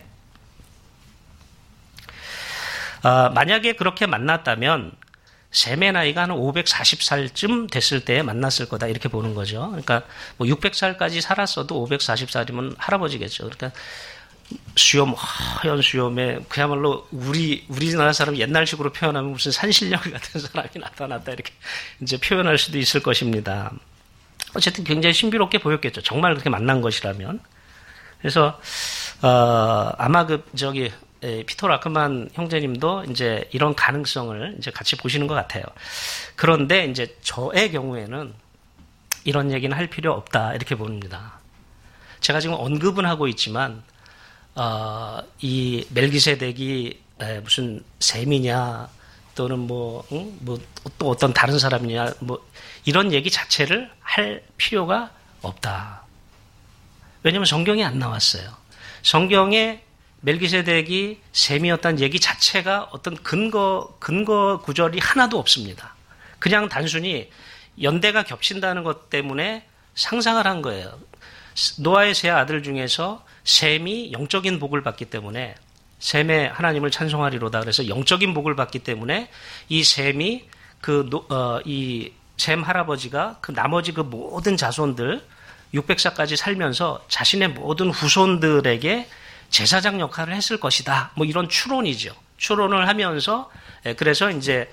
아, 만약에 그렇게 만났다면, 셈의 나이가 한 오백사십 살쯤 됐을 때 만났을 거다 이렇게 보는 거죠. 그러니까 뭐 육백 살까지 살았어도 오백사십 살이면 할아버지겠죠. 그러니까 수염 하얀 수염에 그야말로 우리 우리나라 사람 옛날식으로 표현하면 무슨 산신령 같은 사람이 나타났다 이렇게 이제 표현할 수도 있을 것입니다. 어쨌든 굉장히 신비롭게 보였겠죠. 정말 그렇게 만난 것이라면. 그래서 어, 아마 그 저기 예, 피터 라크만 형제님도 이제 이런 가능성을 이제 같이 보시는 것 같아요. 그런데 이제 저의 경우에는 이런 얘기는 할 필요 없다 이렇게 봅니다. 제가 지금 언급은 하고 있지만 어, 이 멜기세덱이 무슨 셈이냐 또는 뭐, 응? 뭐 또 어떤 다른 사람이냐 뭐 이런 얘기 자체를 할 필요가 없다. 왜냐하면 성경이 안 나왔어요. 성경에 멜기세덱이 셈이었다는 얘기 자체가 어떤 근거, 근거 구절이 하나도 없습니다. 그냥 단순히 연대가 겹친다는 것 때문에 상상을 한 거예요. 노아의 세 아들 중에서 셈이 영적인 복을 받기 때문에 셈의 하나님을 찬송하리로다. 그래서 영적인 복을 받기 때문에 이 셈이 그, 어, 이 셈 할아버지가 그 나머지 그 모든 자손들 육백 살까지 살면서 자신의 모든 후손들에게 제사장 역할을 했을 것이다. 뭐 이런 추론이죠. 추론을 하면서 그래서 이제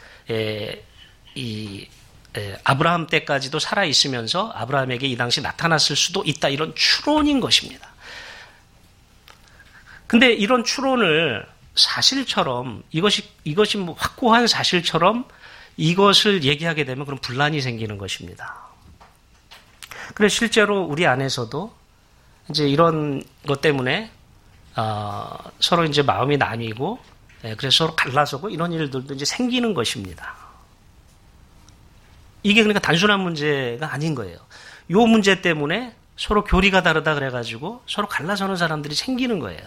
이 아브라함 때까지도 살아 있으면서 아브라함에게 이 당시 나타났을 수도 있다. 이런 추론인 것입니다. 근데 이런 추론을 사실처럼 이것이 이것이 뭐 확고한 사실처럼 이것을 얘기하게 되면 그런 분란이 생기는 것입니다. 그래서 실제로 우리 안에서도 이제 이런 것 때문에 어, 서로 이제 마음이 나뉘고, 예, 그래서 서로 갈라서고 이런 일들도 이제 생기는 것입니다. 이게 그러니까 단순한 문제가 아닌 거예요. 이 문제 때문에 서로 교리가 다르다 그래가지고 서로 갈라서는 사람들이 생기는 거예요.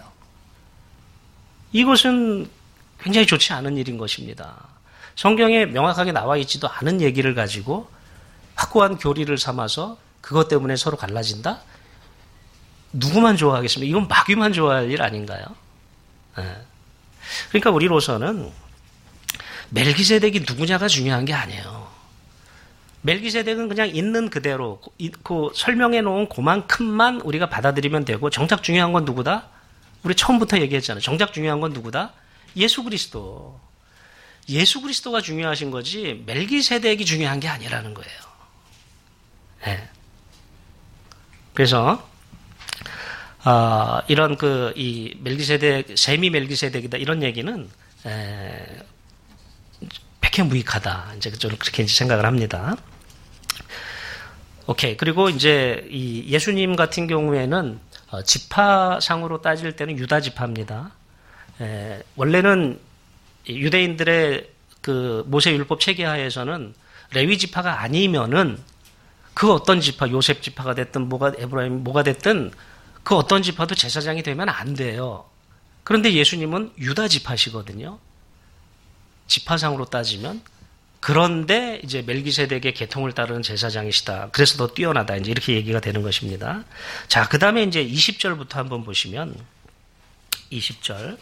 이것은 굉장히 좋지 않은 일인 것입니다. 성경에 명확하게 나와 있지도 않은 얘기를 가지고 확고한 교리를 삼아서 그것 때문에 서로 갈라진다? 누구만 좋아하겠습니까? 이건 마귀만 좋아할 일 아닌가요? 네. 그러니까 우리로서는 멜기세덱이 누구냐가 중요한 게 아니에요. 멜기세덱은 그냥 있는 그대로 그 설명해 놓은 그만큼만 우리가 받아들이면 되고 정작 중요한 건 누구다? 우리 처음부터 얘기했잖아요. 정작 중요한 건 누구다? 예수 그리스도. 예수 그리스도가 중요하신 거지 멜기세덱이 중요한 게 아니라는 거예요. 네. 그래서 어, 이런 그, 이, 멜기세덱, 셈이 멜기세덱이다, 이런 얘기는, 에, 백해무익하다. 이제 저는 그렇게 생각을 합니다. 오케이. 그리고 이제 이 예수님 같은 경우에는 어, 지파상으로 따질 때는 유다 지파입니다. 에, 원래는 유대인들의 그 모세율법 체계하에서는 레위 지파가 아니면은 그 어떤 지파, 요셉 지파가 됐든 뭐가 에브라임 뭐가 됐든 그 어떤 지파도 제사장이 되면 안 돼요. 그런데 예수님은 유다 지파시거든요. 지파상으로 따지면. 그런데 이제 멜기세덱의 계통을 따르는 제사장이시다. 그래서 더 뛰어나다. 이제 이렇게 얘기가 되는 것입니다. 자, 그 다음에 이제 이십 절부터 한번 보시면 이십 절.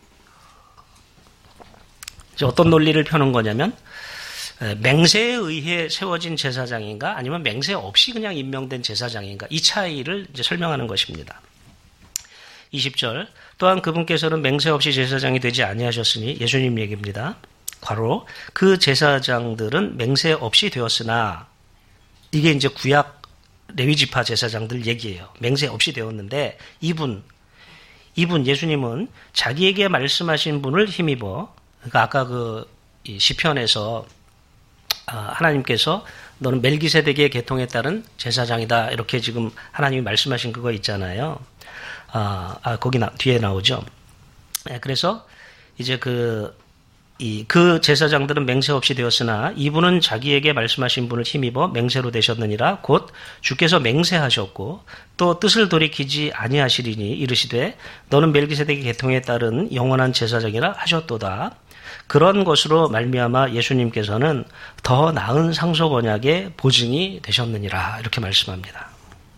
이제 어떤 논리를 펴는 거냐면 맹세에 의해 세워진 제사장인가 아니면 맹세 없이 그냥 임명된 제사장인가 이 차이를 이제 설명하는 것입니다. 이십 절. 또한 그분께서는 맹세 없이 제사장이 되지 아니하셨으니 예수님 얘기입니다. 괄호 그 제사장들은 맹세 없이 되었으나 이게 이제 구약 레위지파 제사장들 얘기예요. 맹세 없이 되었는데 이분 이분 예수님은 자기에게 말씀하신 분을 힘입어 그러니까 아까 그 시편에서 하나님께서 너는 멜기세덱의 계통에 따른 제사장이다 이렇게 지금 하나님이 말씀하신 그거 있잖아요. 아, 아 거기 나, 뒤에 나오죠. 네, 그래서 이제 그 이, 그 제사장들은 맹세 없이 되었으나 이분은 자기에게 말씀하신 분을 힘입어 맹세로 되셨느니라 곧 주께서 맹세하셨고 또 뜻을 돌이키지 아니하시리니 이르시되 너는 멜기세덱의 계통에 따른 영원한 제사장이라 하셨도다. 그런 것으로 말미암아 예수님께서는 더 나은 상속 언약의 보증이 되셨느니라 이렇게 말씀합니다.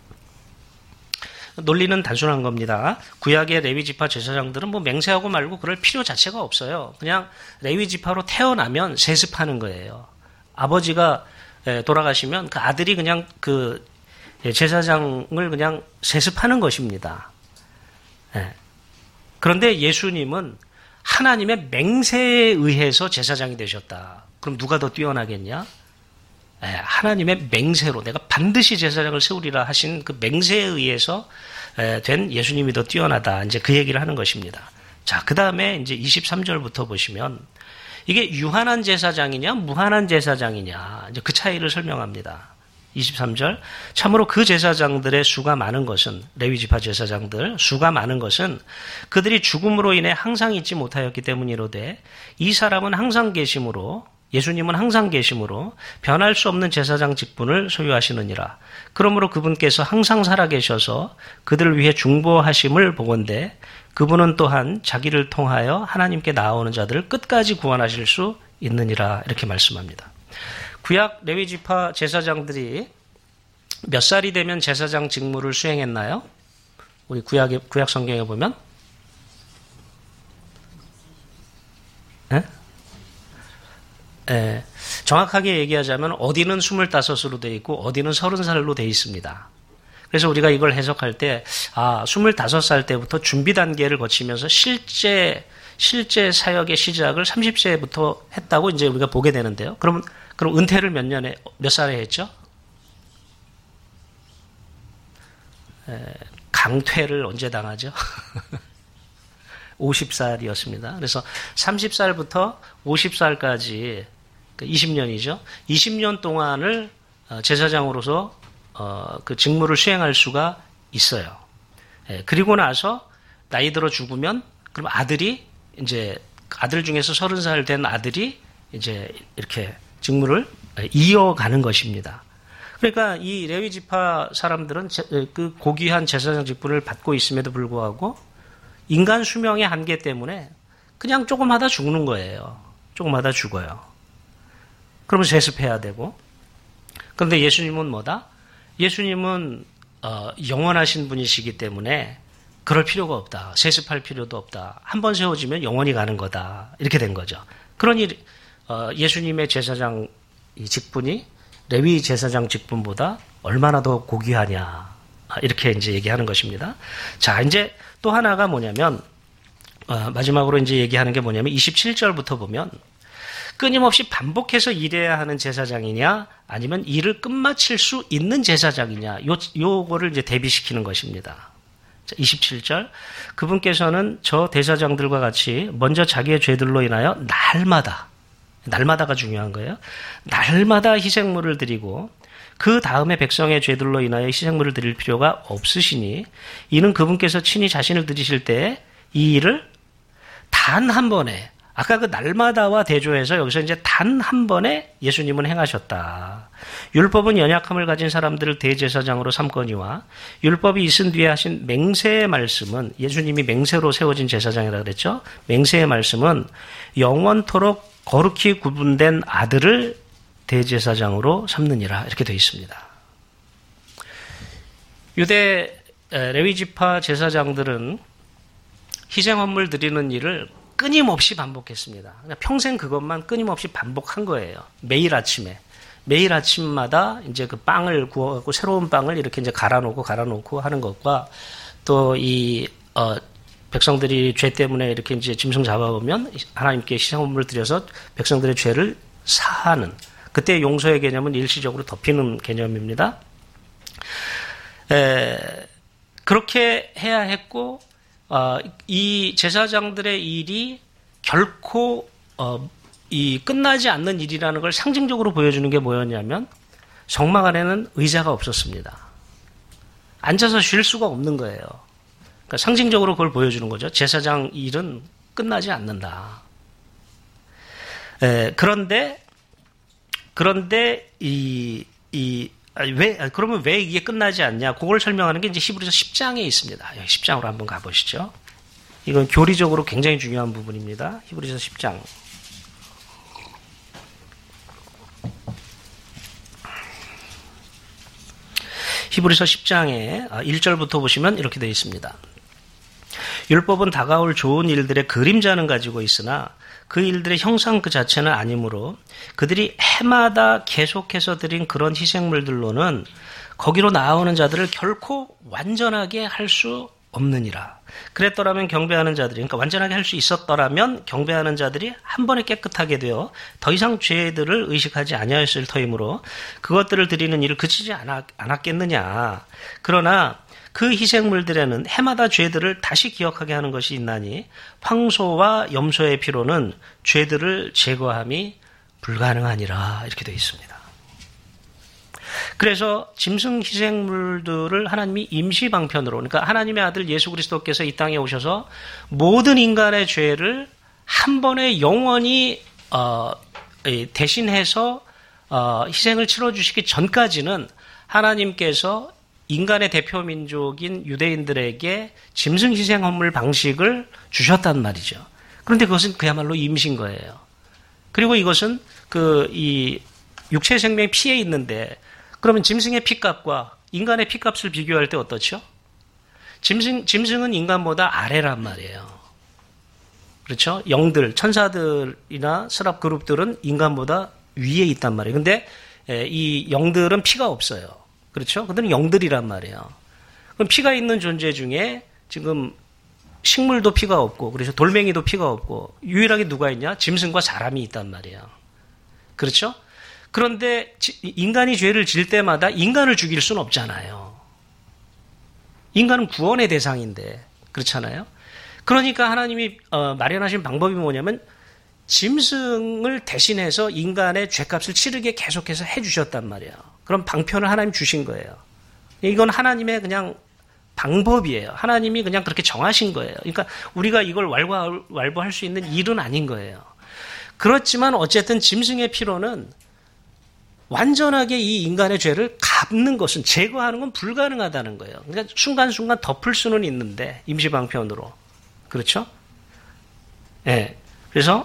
논리는 단순한 겁니다. 구약의 레위지파 제사장들은 뭐 맹세하고 말고 그럴 필요 자체가 없어요. 그냥 레위지파로 태어나면 세습하는 거예요. 아버지가 돌아가시면 그 아들이 그냥 그 제사장을 그냥 세습하는 것입니다. 그런데 예수님은 하나님의 맹세에 의해서 제사장이 되셨다. 그럼 누가 더 뛰어나겠냐? 하나님의 맹세로 내가 반드시 제사장을 세우리라 하신 그 맹세에 의해서 된 예수님이 더 뛰어나다. 이제 그 얘기를 하는 것입니다. 자, 그 다음에 이제 이십삼 절부터 보시면 이게 유한한 제사장이냐, 무한한 제사장이냐, 이제 그 차이를 설명합니다. 이십삼 절. 참으로 그 제사장들의 수가 많은 것은, 레위지파 제사장들, 수가 많은 것은 그들이 죽음으로 인해 항상 있지 못하였기 때문이로되 이 사람은 항상 계심으로 예수님은 항상 계심으로 변할 수 없는 제사장 직분을 소유하시느니라. 그러므로 그분께서 항상 살아계셔서 그들을 위해 중보하심을 보건대 그분은 또한 자기를 통하여 하나님께 나아오는 자들을 끝까지 구원하실 수 있느니라. 이렇게 말씀합니다. 구약 레위지파 제사장들이 몇 살이 되면 제사장 직무를 수행했나요? 우리 구약에, 구약 성경에 보면 네? 예, 정확하게 얘기하자면 어디는 스물다섯으로 돼 있고 어디는 서른 살로 돼 있습니다. 그래서 우리가 이걸 해석할 때 아, 스물다섯 살 때부터 준비 단계를 거치면서 실제 실제 사역의 시작을 삼십 세부터 했다고 이제 우리가 보게 되는데요. 그럼 그럼 은퇴를 몇 년에 몇 살에 했죠? 에, 강퇴를 언제 당하죠? 오십 살이었습니다. 그래서 서른 살부터 오십 살까지 이십 년이죠. 이십 년 동안을 제사장으로서 그 직무를 수행할 수가 있어요. 그리고 나서 나이 들어 죽으면 그럼 아들이 이제 아들 중에서 서른 살 된 아들이 이제 이렇게 직무를 이어가는 것입니다. 그러니까 이 레위 지파 사람들은 그 고귀한 제사장 직분을 받고 있음에도 불구하고 인간 수명의 한계 때문에 그냥 조금 하다 죽는 거예요. 조금 하다 죽어요. 그러면 세습해야 되고. 그런데 예수님은 뭐다? 예수님은 어, 영원하신 분이시기 때문에 그럴 필요가 없다. 세습할 필요도 없다. 한 번 세워지면 영원히 가는 거다. 이렇게 된 거죠. 그러니 어, 예수님의 제사장 직분이 레위 제사장 직분보다 얼마나 더 고귀하냐. 이렇게 이제 얘기하는 것입니다. 자, 이제 또 하나가 뭐냐면, 어, 마지막으로 이제 얘기하는 게 뭐냐면, 이십칠 절부터 보면, 끊임없이 반복해서 일해야 하는 제사장이냐, 아니면 일을 끝마칠 수 있는 제사장이냐, 요, 요거를 이제 대비시키는 것입니다. 자, 이십칠 절. 그분께서는 저 대사장들과 같이 먼저 자기의 죄들로 인하여 날마다, 날마다가 중요한 거예요. 날마다 희생물을 드리고, 그 다음에 백성의 죄들로 인하여 희생물을 드릴 필요가 없으시니 이는 그분께서 친히 자신을 드리실 때 이 일을 단 한 번에, 아까 그 날마다와 대조해서 여기서 이제 단 한 번에 예수님은 행하셨다. 율법은 연약함을 가진 사람들을 대제사장으로 삼거니와 율법이 있은 뒤에 하신 맹세의 말씀은, 예수님이 맹세로 세워진 제사장이라고 그랬죠. 맹세의 말씀은 영원토록 거룩히 구분된 아들을 대제사장으로 삼느니라, 이렇게 되어 있습니다. 유대 레위지파 제사장들은 희생헌물 드리는 일을 끊임없이 반복했습니다. 평생 그것만 끊임없이 반복한 거예요. 매일 아침에. 매일 아침마다 이제 그 빵을 구워갖고 새로운 빵을 이렇게 이제 갈아놓고 갈아놓고 하는 것과 또 이, 어, 백성들이 죄 때문에 이렇게 이제 짐승 잡아오면 하나님께 희생헌물을 드려서 백성들의 죄를 사하는, 그때 용서의 개념은 일시적으로 덮이는 개념입니다. 에, 그렇게 해야 했고, 어, 이 제사장들의 일이 결코 어, 이 끝나지 않는 일이라는 걸 상징적으로 보여주는 게 뭐였냐면 성막 안에는 의자가 없었습니다. 앉아서 쉴 수가 없는 거예요. 그러니까 상징적으로 그걸 보여주는 거죠. 제사장 일은 끝나지 않는다. 에, 그런데 그런데 이, 이 왜, 그러면 왜 이게 끝나지 않냐? 그걸 설명하는 게 이제 히브리서 십 장에 있습니다. 여기 십 장으로 한번 가보시죠. 이건 교리적으로 굉장히 중요한 부분입니다. 히브리서 십 장. 히브리서 십 장에 일 절부터 보시면 이렇게 되어 있습니다. 율법은 다가올 좋은 일들의 그림자는 가지고 있으나 그 일들의 형상 그 자체는 아니므로 그들이 해마다 계속해서 드린 그런 희생물들로는 거기로 나아오는 자들을 결코 완전하게 할 수 없느니라. 그랬더라면 경배하는 자들이, 그러니까 완전하게 할 수 있었더라면 경배하는 자들이 한 번에 깨끗하게 되어 더 이상 죄들을 의식하지 아니하였을 터이므로 그것들을 드리는 일을 그치지 않았겠느냐. 그러나 그 희생물들에는 해마다 죄들을 다시 기억하게 하는 것이 있나니 황소와 염소의 피로는 죄들을 제거함이 불가능하니라, 이렇게 되어 있습니다. 그래서 짐승 희생물들을 하나님이 임시 방편으로, 그러니까 하나님의 아들 예수 그리스도께서 이 땅에 오셔서 모든 인간의 죄를 한 번에 영원히 어, 대신해서 어, 희생을 치러주시기 전까지는 하나님께서 인간의 대표 민족인 유대인들에게 짐승 희생 헌물 방식을 주셨단 말이죠. 그런데 그것은 그야말로 임신 거예요. 그리고 이것은 그 이 육체 생명의 피에 있는데, 그러면 짐승의 피값과 인간의 피값을 비교할 때 어떻죠? 짐승 짐승은 인간보다 아래란 말이에요. 그렇죠? 영들, 천사들이나 스랍 그룹들은 인간보다 위에 있단 말이에요. 근데 이 영들은 피가 없어요. 그렇죠? 그들은 영들이란 말이에요. 그럼 피가 있는 존재 중에 지금 식물도 피가 없고, 그래서 돌멩이도 피가 없고, 유일하게 누가 있냐? 짐승과 사람이 있단 말이에요. 그렇죠? 그런데 인간이 죄를 질 때마다 인간을 죽일 수는 없잖아요. 인간은 구원의 대상인데, 그렇잖아요? 그러니까 하나님이 마련하신 방법이 뭐냐면 짐승을 대신해서 인간의 죄값을 치르게 계속해서 해주셨단 말이에요. 그럼 방편을 하나님 주신 거예요. 이건 하나님의 그냥 방법이에요. 하나님이 그냥 그렇게 정하신 거예요. 그러니까 우리가 이걸 왈부할 수 있는 일은 아닌 거예요. 그렇지만 어쨌든 짐승의 피로는 완전하게 이 인간의 죄를 갚는 것은, 제거하는 건 불가능하다는 거예요. 그러니까 순간순간 덮을 수는 있는데, 임시방편으로. 그렇죠? 예. 네. 그래서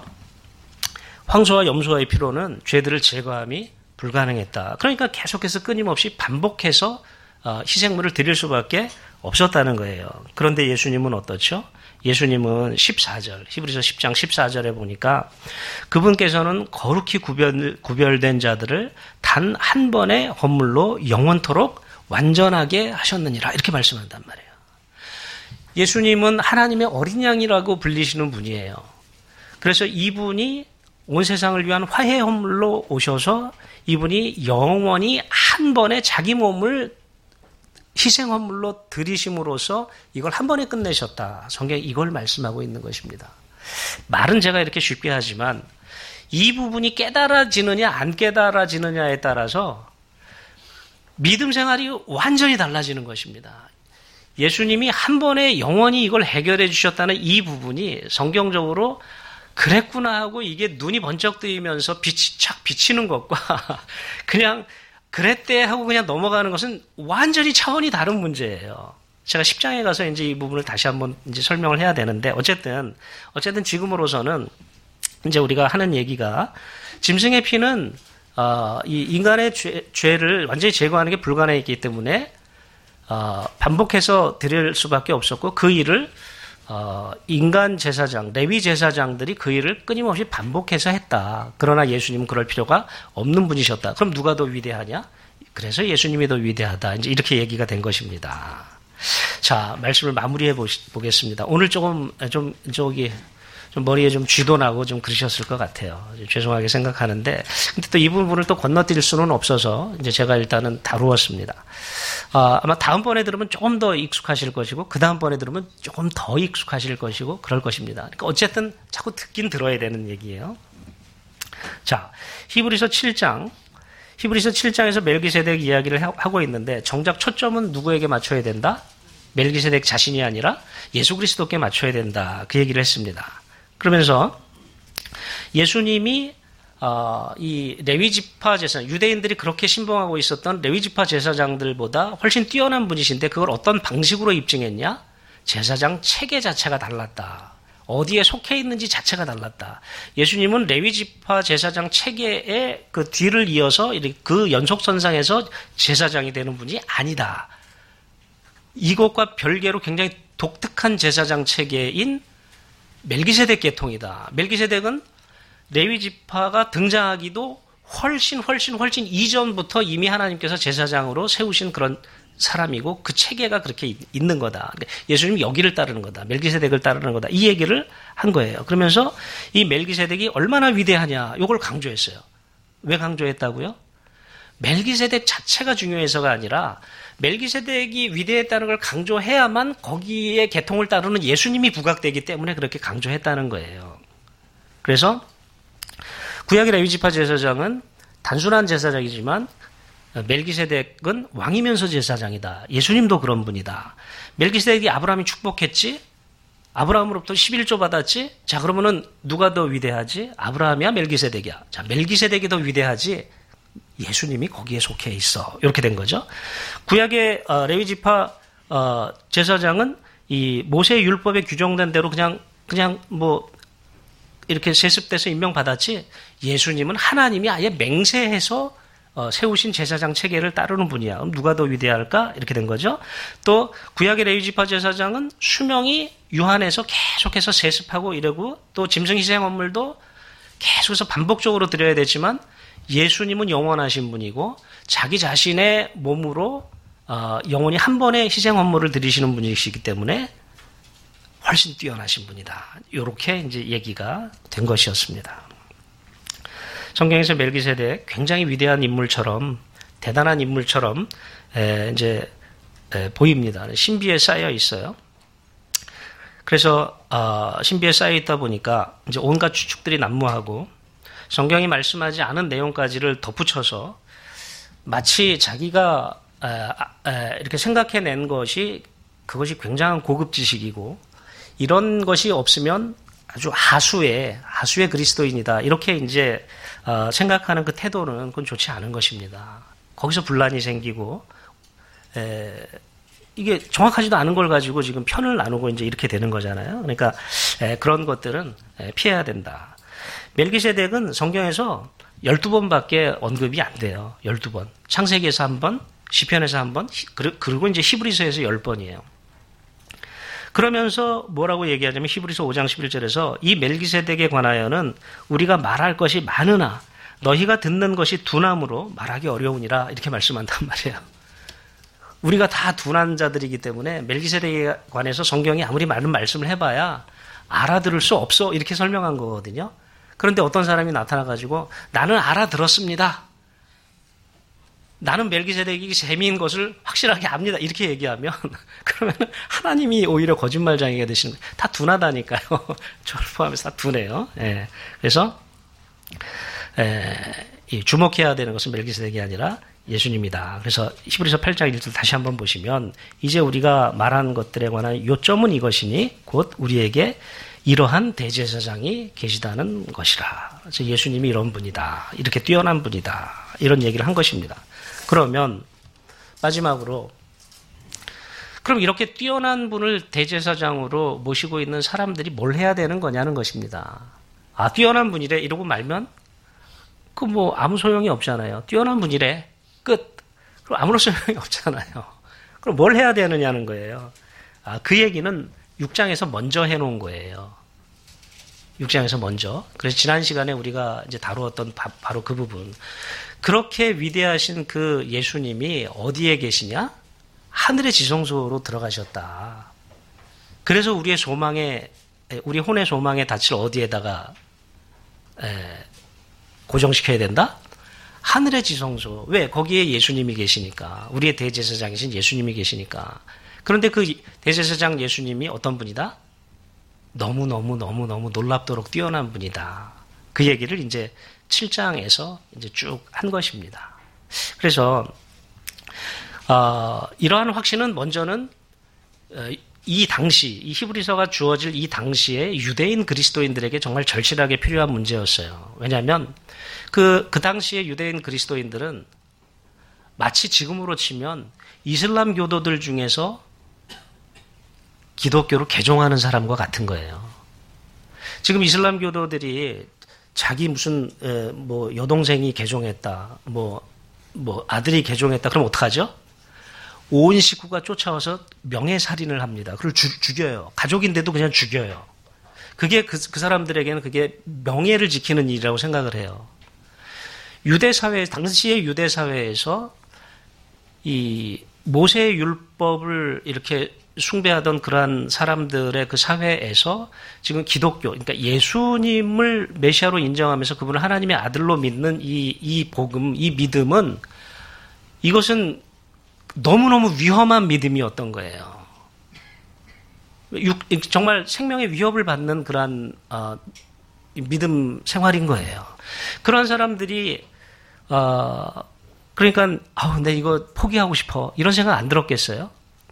황소와 염소의 피로는 죄들을 제거함이 불가능했다. 그러니까 계속해서 끊임없이 반복해서 희생물을 드릴 수밖에 없었다는 거예요. 그런데 예수님은 어떻죠? 예수님은 십사 절, 히브리서 십 장 십사 절에 보니까 그분께서는 거룩히 구별, 구별된 자들을 단 한 번의 헌물로 영원토록 완전하게 하셨느니라, 이렇게 말씀한단 말이에요. 예수님은 하나님의 어린 양이라고 불리시는 분이에요. 그래서 이분이 온 세상을 위한 화해 헌물로 오셔서 이분이 영원히 한 번에 자기 몸을 희생 헌물로 드리심으로써 이걸 한 번에 끝내셨다. 성경이 이걸 말씀하고 있는 것입니다. 말은 제가 이렇게 쉽게 하지만 이 부분이 깨달아지느냐 안 깨달아지느냐에 따라서 믿음 생활이 완전히 달라지는 것입니다. 예수님이 한 번에 영원히 이걸 해결해 주셨다는 이 부분이 성경적으로 그랬구나 하고 이게 눈이 번쩍 뜨이면서 빛이 착 비치는 것과 그냥 그랬대 하고 그냥 넘어가는 것은 완전히 차원이 다른 문제예요. 제가 십 장에 가서 이제 이 부분을 다시 한번 이제 설명을 해야 되는데 어쨌든 어쨌든 지금으로서는 이제 우리가 하는 얘기가 짐승의 피는 어, 이 인간의 죄, 죄를 완전히 제거하는 게 불가능했기 때문에 어, 반복해서 드릴 수밖에 없었고 그 일을 어, 인간 제사장, 레위 제사장들이 그 일을 끊임없이 반복해서 했다. 그러나 예수님은 그럴 필요가 없는 분이셨다. 그럼 누가 더 위대하냐? 그래서 예수님이 더 위대하다. 이제 이렇게 얘기가 된 것입니다. 자, 말씀을 마무리해 보겠습니다. 오늘 조금 좀 저기 좀 머리에 좀 쥐도 나고 좀 그러셨을 것 같아요. 죄송하게 생각하는데, 근데 또 이 부분을 또 건너뛸 수는 없어서 이제 제가 일단은 다루었습니다. 아, 아마 다음번에 들으면 조금 더 익숙하실 것이고, 그 다음번에 들으면 조금 더 익숙하실 것이고, 그럴 것입니다. 그러니까 어쨌든 자꾸 듣긴 들어야 되는 얘기예요. 자, 히브리서 칠 장. 히브리서 칠 장에서 멜기세덱 이야기를 하고 있는데, 정작 초점은 누구에게 맞춰야 된다? 멜기세덱 자신이 아니라 예수 그리스도께 맞춰야 된다. 그 얘기를 했습니다. 그러면서 예수님이 어, 이 레위지파 제사장, 유대인들이 그렇게 신봉하고 있었던 레위지파 제사장들보다 훨씬 뛰어난 분이신데 그걸 어떤 방식으로 입증했냐? 제사장 체계 자체가 달랐다. 어디에 속해 있는지 자체가 달랐다. 예수님은 레위지파 제사장 체계의 그 뒤를 이어서 그 연속선상에서 제사장이 되는 분이 아니다. 이것과 별개로 굉장히 독특한 제사장 체계인 멜기세덱 계통이다. 멜기세덱은 레위 지파가 등장하기도 훨씬 훨씬 훨씬 이전부터 이미 하나님께서 제사장으로 세우신 그런 사람이고 그 체계가 그렇게 있는 거다. 예수님이 여기를 따르는 거다. 멜기세덱을 따르는 거다. 이 얘기를 한 거예요. 그러면서 이 멜기세덱이 얼마나 위대하냐 이걸 강조했어요. 왜 강조했다고요? 멜기세덱 자체가 중요해서가 아니라 멜기세덱이 위대했다는 걸 강조해야만 거기에 계통을 따르는 예수님이 부각되기 때문에 그렇게 강조했다는 거예요. 그래서 구약의 레위지파 제사장은 단순한 제사장이지만 멜기세덱은 왕이면서 제사장이다. 예수님도 그런 분이다. 멜기세덱이 아브라함이 축복했지? 아브라함으로부터 십일조 받았지? 자, 그러면은 누가 더 위대하지? 아브라함이야, 멜기세덱이야? 자, 멜기세덱이 더 위대하지? 예수님이 거기에 속해 있어. 이렇게 된 거죠. 구약의 어, 레위지파 어, 제사장은 이 모세 율법에 규정된 대로 그냥 그냥 뭐 이렇게 세습돼서 임명받았지. 예수님은 하나님이 아예 맹세해서 어, 세우신 제사장 체계를 따르는 분이야. 그럼 누가 더 위대할까? 이렇게 된 거죠. 또 구약의 레위지파 제사장은 수명이 유한해서 계속해서 세습하고 이러고 또 짐승 희생 헌물도 계속해서 반복적으로 드려야 되지만 예수님은 영원하신 분이고 자기 자신의 몸으로 어, 영원히 한 번에 희생 헌물을 드리시는 분이시기 때문에 훨씬 뛰어나신 분이다. 이렇게 이제 얘기가 된 것이었습니다. 성경에서 멜기세덱 굉장히 위대한 인물처럼 대단한 인물처럼 에, 이제 에, 보입니다. 신비에 쌓여 있어요. 그래서 어, 신비에 쌓여 있다 보니까 이제 온갖 추측들이 난무하고 성경이 말씀하지 않은 내용까지를 덧붙여서 마치 자기가 에, 에, 이렇게 생각해낸 것이 그것이 굉장한 고급 지식이고 이런 것이 없으면 아주 하수의 하수의 그리스도인이다. 이렇게 이제 어, 생각하는 그 태도는 그건 좋지 않은 것입니다. 거기서 분란이 생기고 에, 이게 정확하지도 않은 걸 가지고 지금 편을 나누고 이제 이렇게 되는 거잖아요. 그러니까 에, 그런 것들은 에, 피해야 된다. 멜기세덱은 성경에서 열두 번밖에 언급이 안 돼요. 열두 번. 창세기에서 한 번, 시편에서 한 번, 그리고 이제 히브리서에서 열 번이에요. 그러면서 뭐라고 얘기하냐면 히브리서 오 장 십일 절에서 이 멜기세덱에 관하여는 우리가 말할 것이 많으나 너희가 듣는 것이 둔함으로 말하기 어려우니라 이렇게 말씀한단 말이에요. 우리가 다 둔한 자들이기 때문에 멜기세덱에 관해서 성경이 아무리 많은 말씀을 해봐야 알아들을 수 없어 이렇게 설명한 거거든요. 그런데 어떤 사람이 나타나가지고 나는 알아들었습니다. 나는 멜기세덱이 셈인 것을 확실하게 압니다. 이렇게 얘기하면 그러면 하나님이 오히려 거짓말장애가 되시는 거예요. 다 둔하다니까요. 저를 포함해서 다 둔해요. 예. 그래서 에, 이 주목해야 되는 것은 멜기세덱이 아니라 예수님이다. 그래서 히브리서 팔 장 일 절 다시 한번 보시면 이제 우리가 말한 것들에 관한 요점은 이것이니 곧 우리에게 이러한 대제사장이 계시다는 것이라. 그래서 예수님이 이런 분이다. 이렇게 뛰어난 분이다. 이런 얘기를 한 것입니다. 그러면 마지막으로 그럼 이렇게 뛰어난 분을 대제사장으로 모시고 있는 사람들이 뭘 해야 되는 거냐는 것입니다. 아, 뛰어난 분이래 이러고 말면 그 뭐 아무 소용이 없잖아요. 뛰어난 분이래 끝. 그럼 아무런 소용이 없잖아요. 그럼 뭘 해야 되느냐는 거예요. 아, 그 얘기는 육 장에서 먼저 해놓은 거예요. 육 장에서 먼저. 그래서 지난 시간에 우리가 이제 다루었던 바, 바로 그 부분. 그렇게 위대하신 그 예수님이 어디에 계시냐? 하늘의 지성소로 들어가셨다. 그래서 우리의 소망에, 우리 혼의 소망의 닻을 어디에다가 에, 고정시켜야 된다? 하늘의 지성소. 왜? 거기에 예수님이 계시니까. 우리의 대제사장이신 예수님이 계시니까. 그런데 그 대제사장 예수님이 어떤 분이다? 너무너무너무너무 놀랍도록 뛰어난 분이다. 그 얘기를 이제 칠 장에서 이제 쭉 한 것입니다. 그래서, 어, 이러한 확신은 먼저는, 어, 이 당시, 이 히브리서가 주어질 이 당시에 유대인 그리스도인들에게 정말 절실하게 필요한 문제였어요. 왜냐하면 그, 그 당시에 유대인 그리스도인들은 마치 지금으로 치면 이슬람 교도들 중에서 기독교로 개종하는 사람과 같은 거예요. 지금 이슬람 교도들이 자기 무슨 에, 뭐 여동생이 개종했다, 뭐, 뭐 아들이 개종했다, 그럼 어떡하죠? 온 식구가 쫓아와서 명예살인을 합니다. 그걸 주, 죽여요. 가족인데도 그냥 죽여요. 그게 그, 그 사람들에게는 그게 명예를 지키는 일이라고 생각을 해요. 유대사회, 당시의 유대사회에서 이 모세의 율법을 이렇게 숭배하던 그러한 사람들의 그 사회에서 지금 기독교, 그러니까 예수님을 메시아로 인정하면서 그분을 하나님의 아들로 믿는 이, 이 복음, 이 믿음은 이것은 너무너무 위험한 믿음이었던 거예요. 정말 생명의 위협을 받는 그러한 어, 믿음 생활인 거예요. 그런 사람들이 어, 그러니까 아우, 내 이거 포기하고 싶어 이런 생각 안 들었겠어요?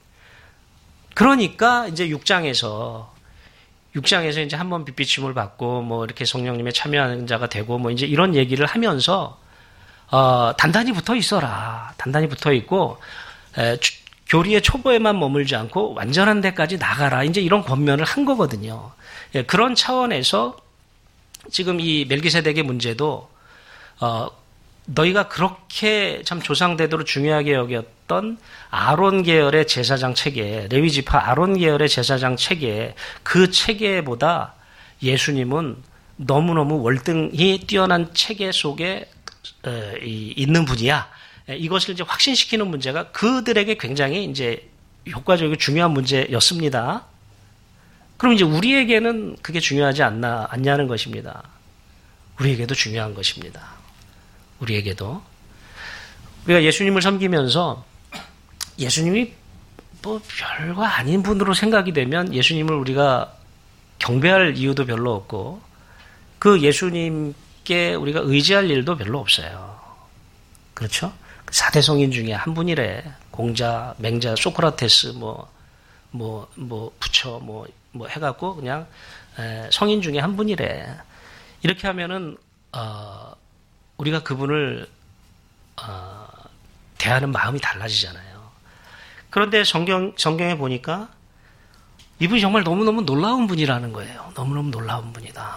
그러니까 이제 육 장에서 육 장에서 이제 한번 빛비침을 받고 뭐 이렇게 성령님의 참여하는 자가 되고 뭐 이제 이런 얘기를 하면서 어, 단단히 붙어 있어라. 단단히 붙어 있고 에, 주, 교리의 초보에만 머물지 않고 완전한 데까지 나가라. 이제 이런 권면을 한 거거든요. 예, 그런 차원에서 지금 이 멜기세덱의 문제도 어, 너희가 그렇게 참 조상대대로 중요하게 여겼던 아론 계열의 제사장 체계, 레위지파 아론 계열의 제사장 체계, 그 체계보다 예수님은 너무너무 월등히 뛰어난 체계 속에 에, 이, 있는 분이야. 이것을 이제 확신시키는 문제가 그들에게 굉장히 이제 효과적이고 중요한 문제였습니다. 그럼 이제 우리에게는 그게 중요하지 않나, 않냐는 것입니다. 우리에게도 중요한 것입니다. 우리에게도. 우리가 예수님을 섬기면서 예수님이 뭐 별거 아닌 분으로 생각이 되면 예수님을 우리가 경배할 이유도 별로 없고 그 예수님께 우리가 의지할 일도 별로 없어요. 그렇죠? 사대성인 중에 한 분이래. 공자, 맹자, 소크라테스, 뭐, 뭐, 뭐, 부처, 뭐, 뭐 해갖고 그냥 에, 성인 중에 한 분이래. 이렇게 하면은, 어, 우리가 그분을, 어, 대하는 마음이 달라지잖아요. 그런데 성경, 성경에 보니까 이분이 정말 너무너무 놀라운 분이라는 거예요. 너무너무 놀라운 분이다.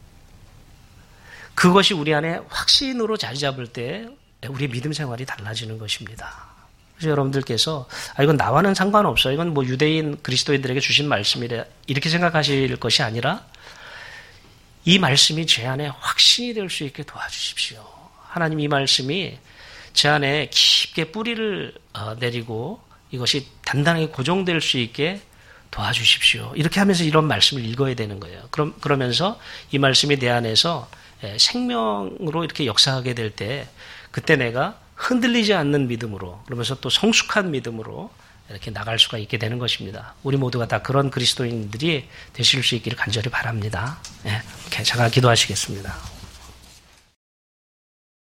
그것이 우리 안에 확신으로 자리 잡을 때 우리의 믿음 생활이 달라지는 것입니다. 그래서 여러분들께서 아 이건 나와는 상관없어. 이건 뭐 유대인 그리스도인들에게 주신 말씀이래. 이렇게 생각하실 것이 아니라 이 말씀이 제 안에 확신이 될 수 있게 도와주십시오. 하나님 이 말씀이 제 안에 깊게 뿌리를 내리고 이것이 단단하게 고정될 수 있게 도와주십시오. 이렇게 하면서 이런 말씀을 읽어야 되는 거예요. 그럼, 그러면서 이 말씀이 내 안에서 생명으로 이렇게 역사하게 될 때 그때 내가 흔들리지 않는 믿음으로 그러면서 또 성숙한 믿음으로 이렇게 나갈 수가 있게 되는 것입니다. 우리 모두가 다 그런 그리스도인들이 되실 수 있기를 간절히 바랍니다. 네, 제가 기도하시겠습니다.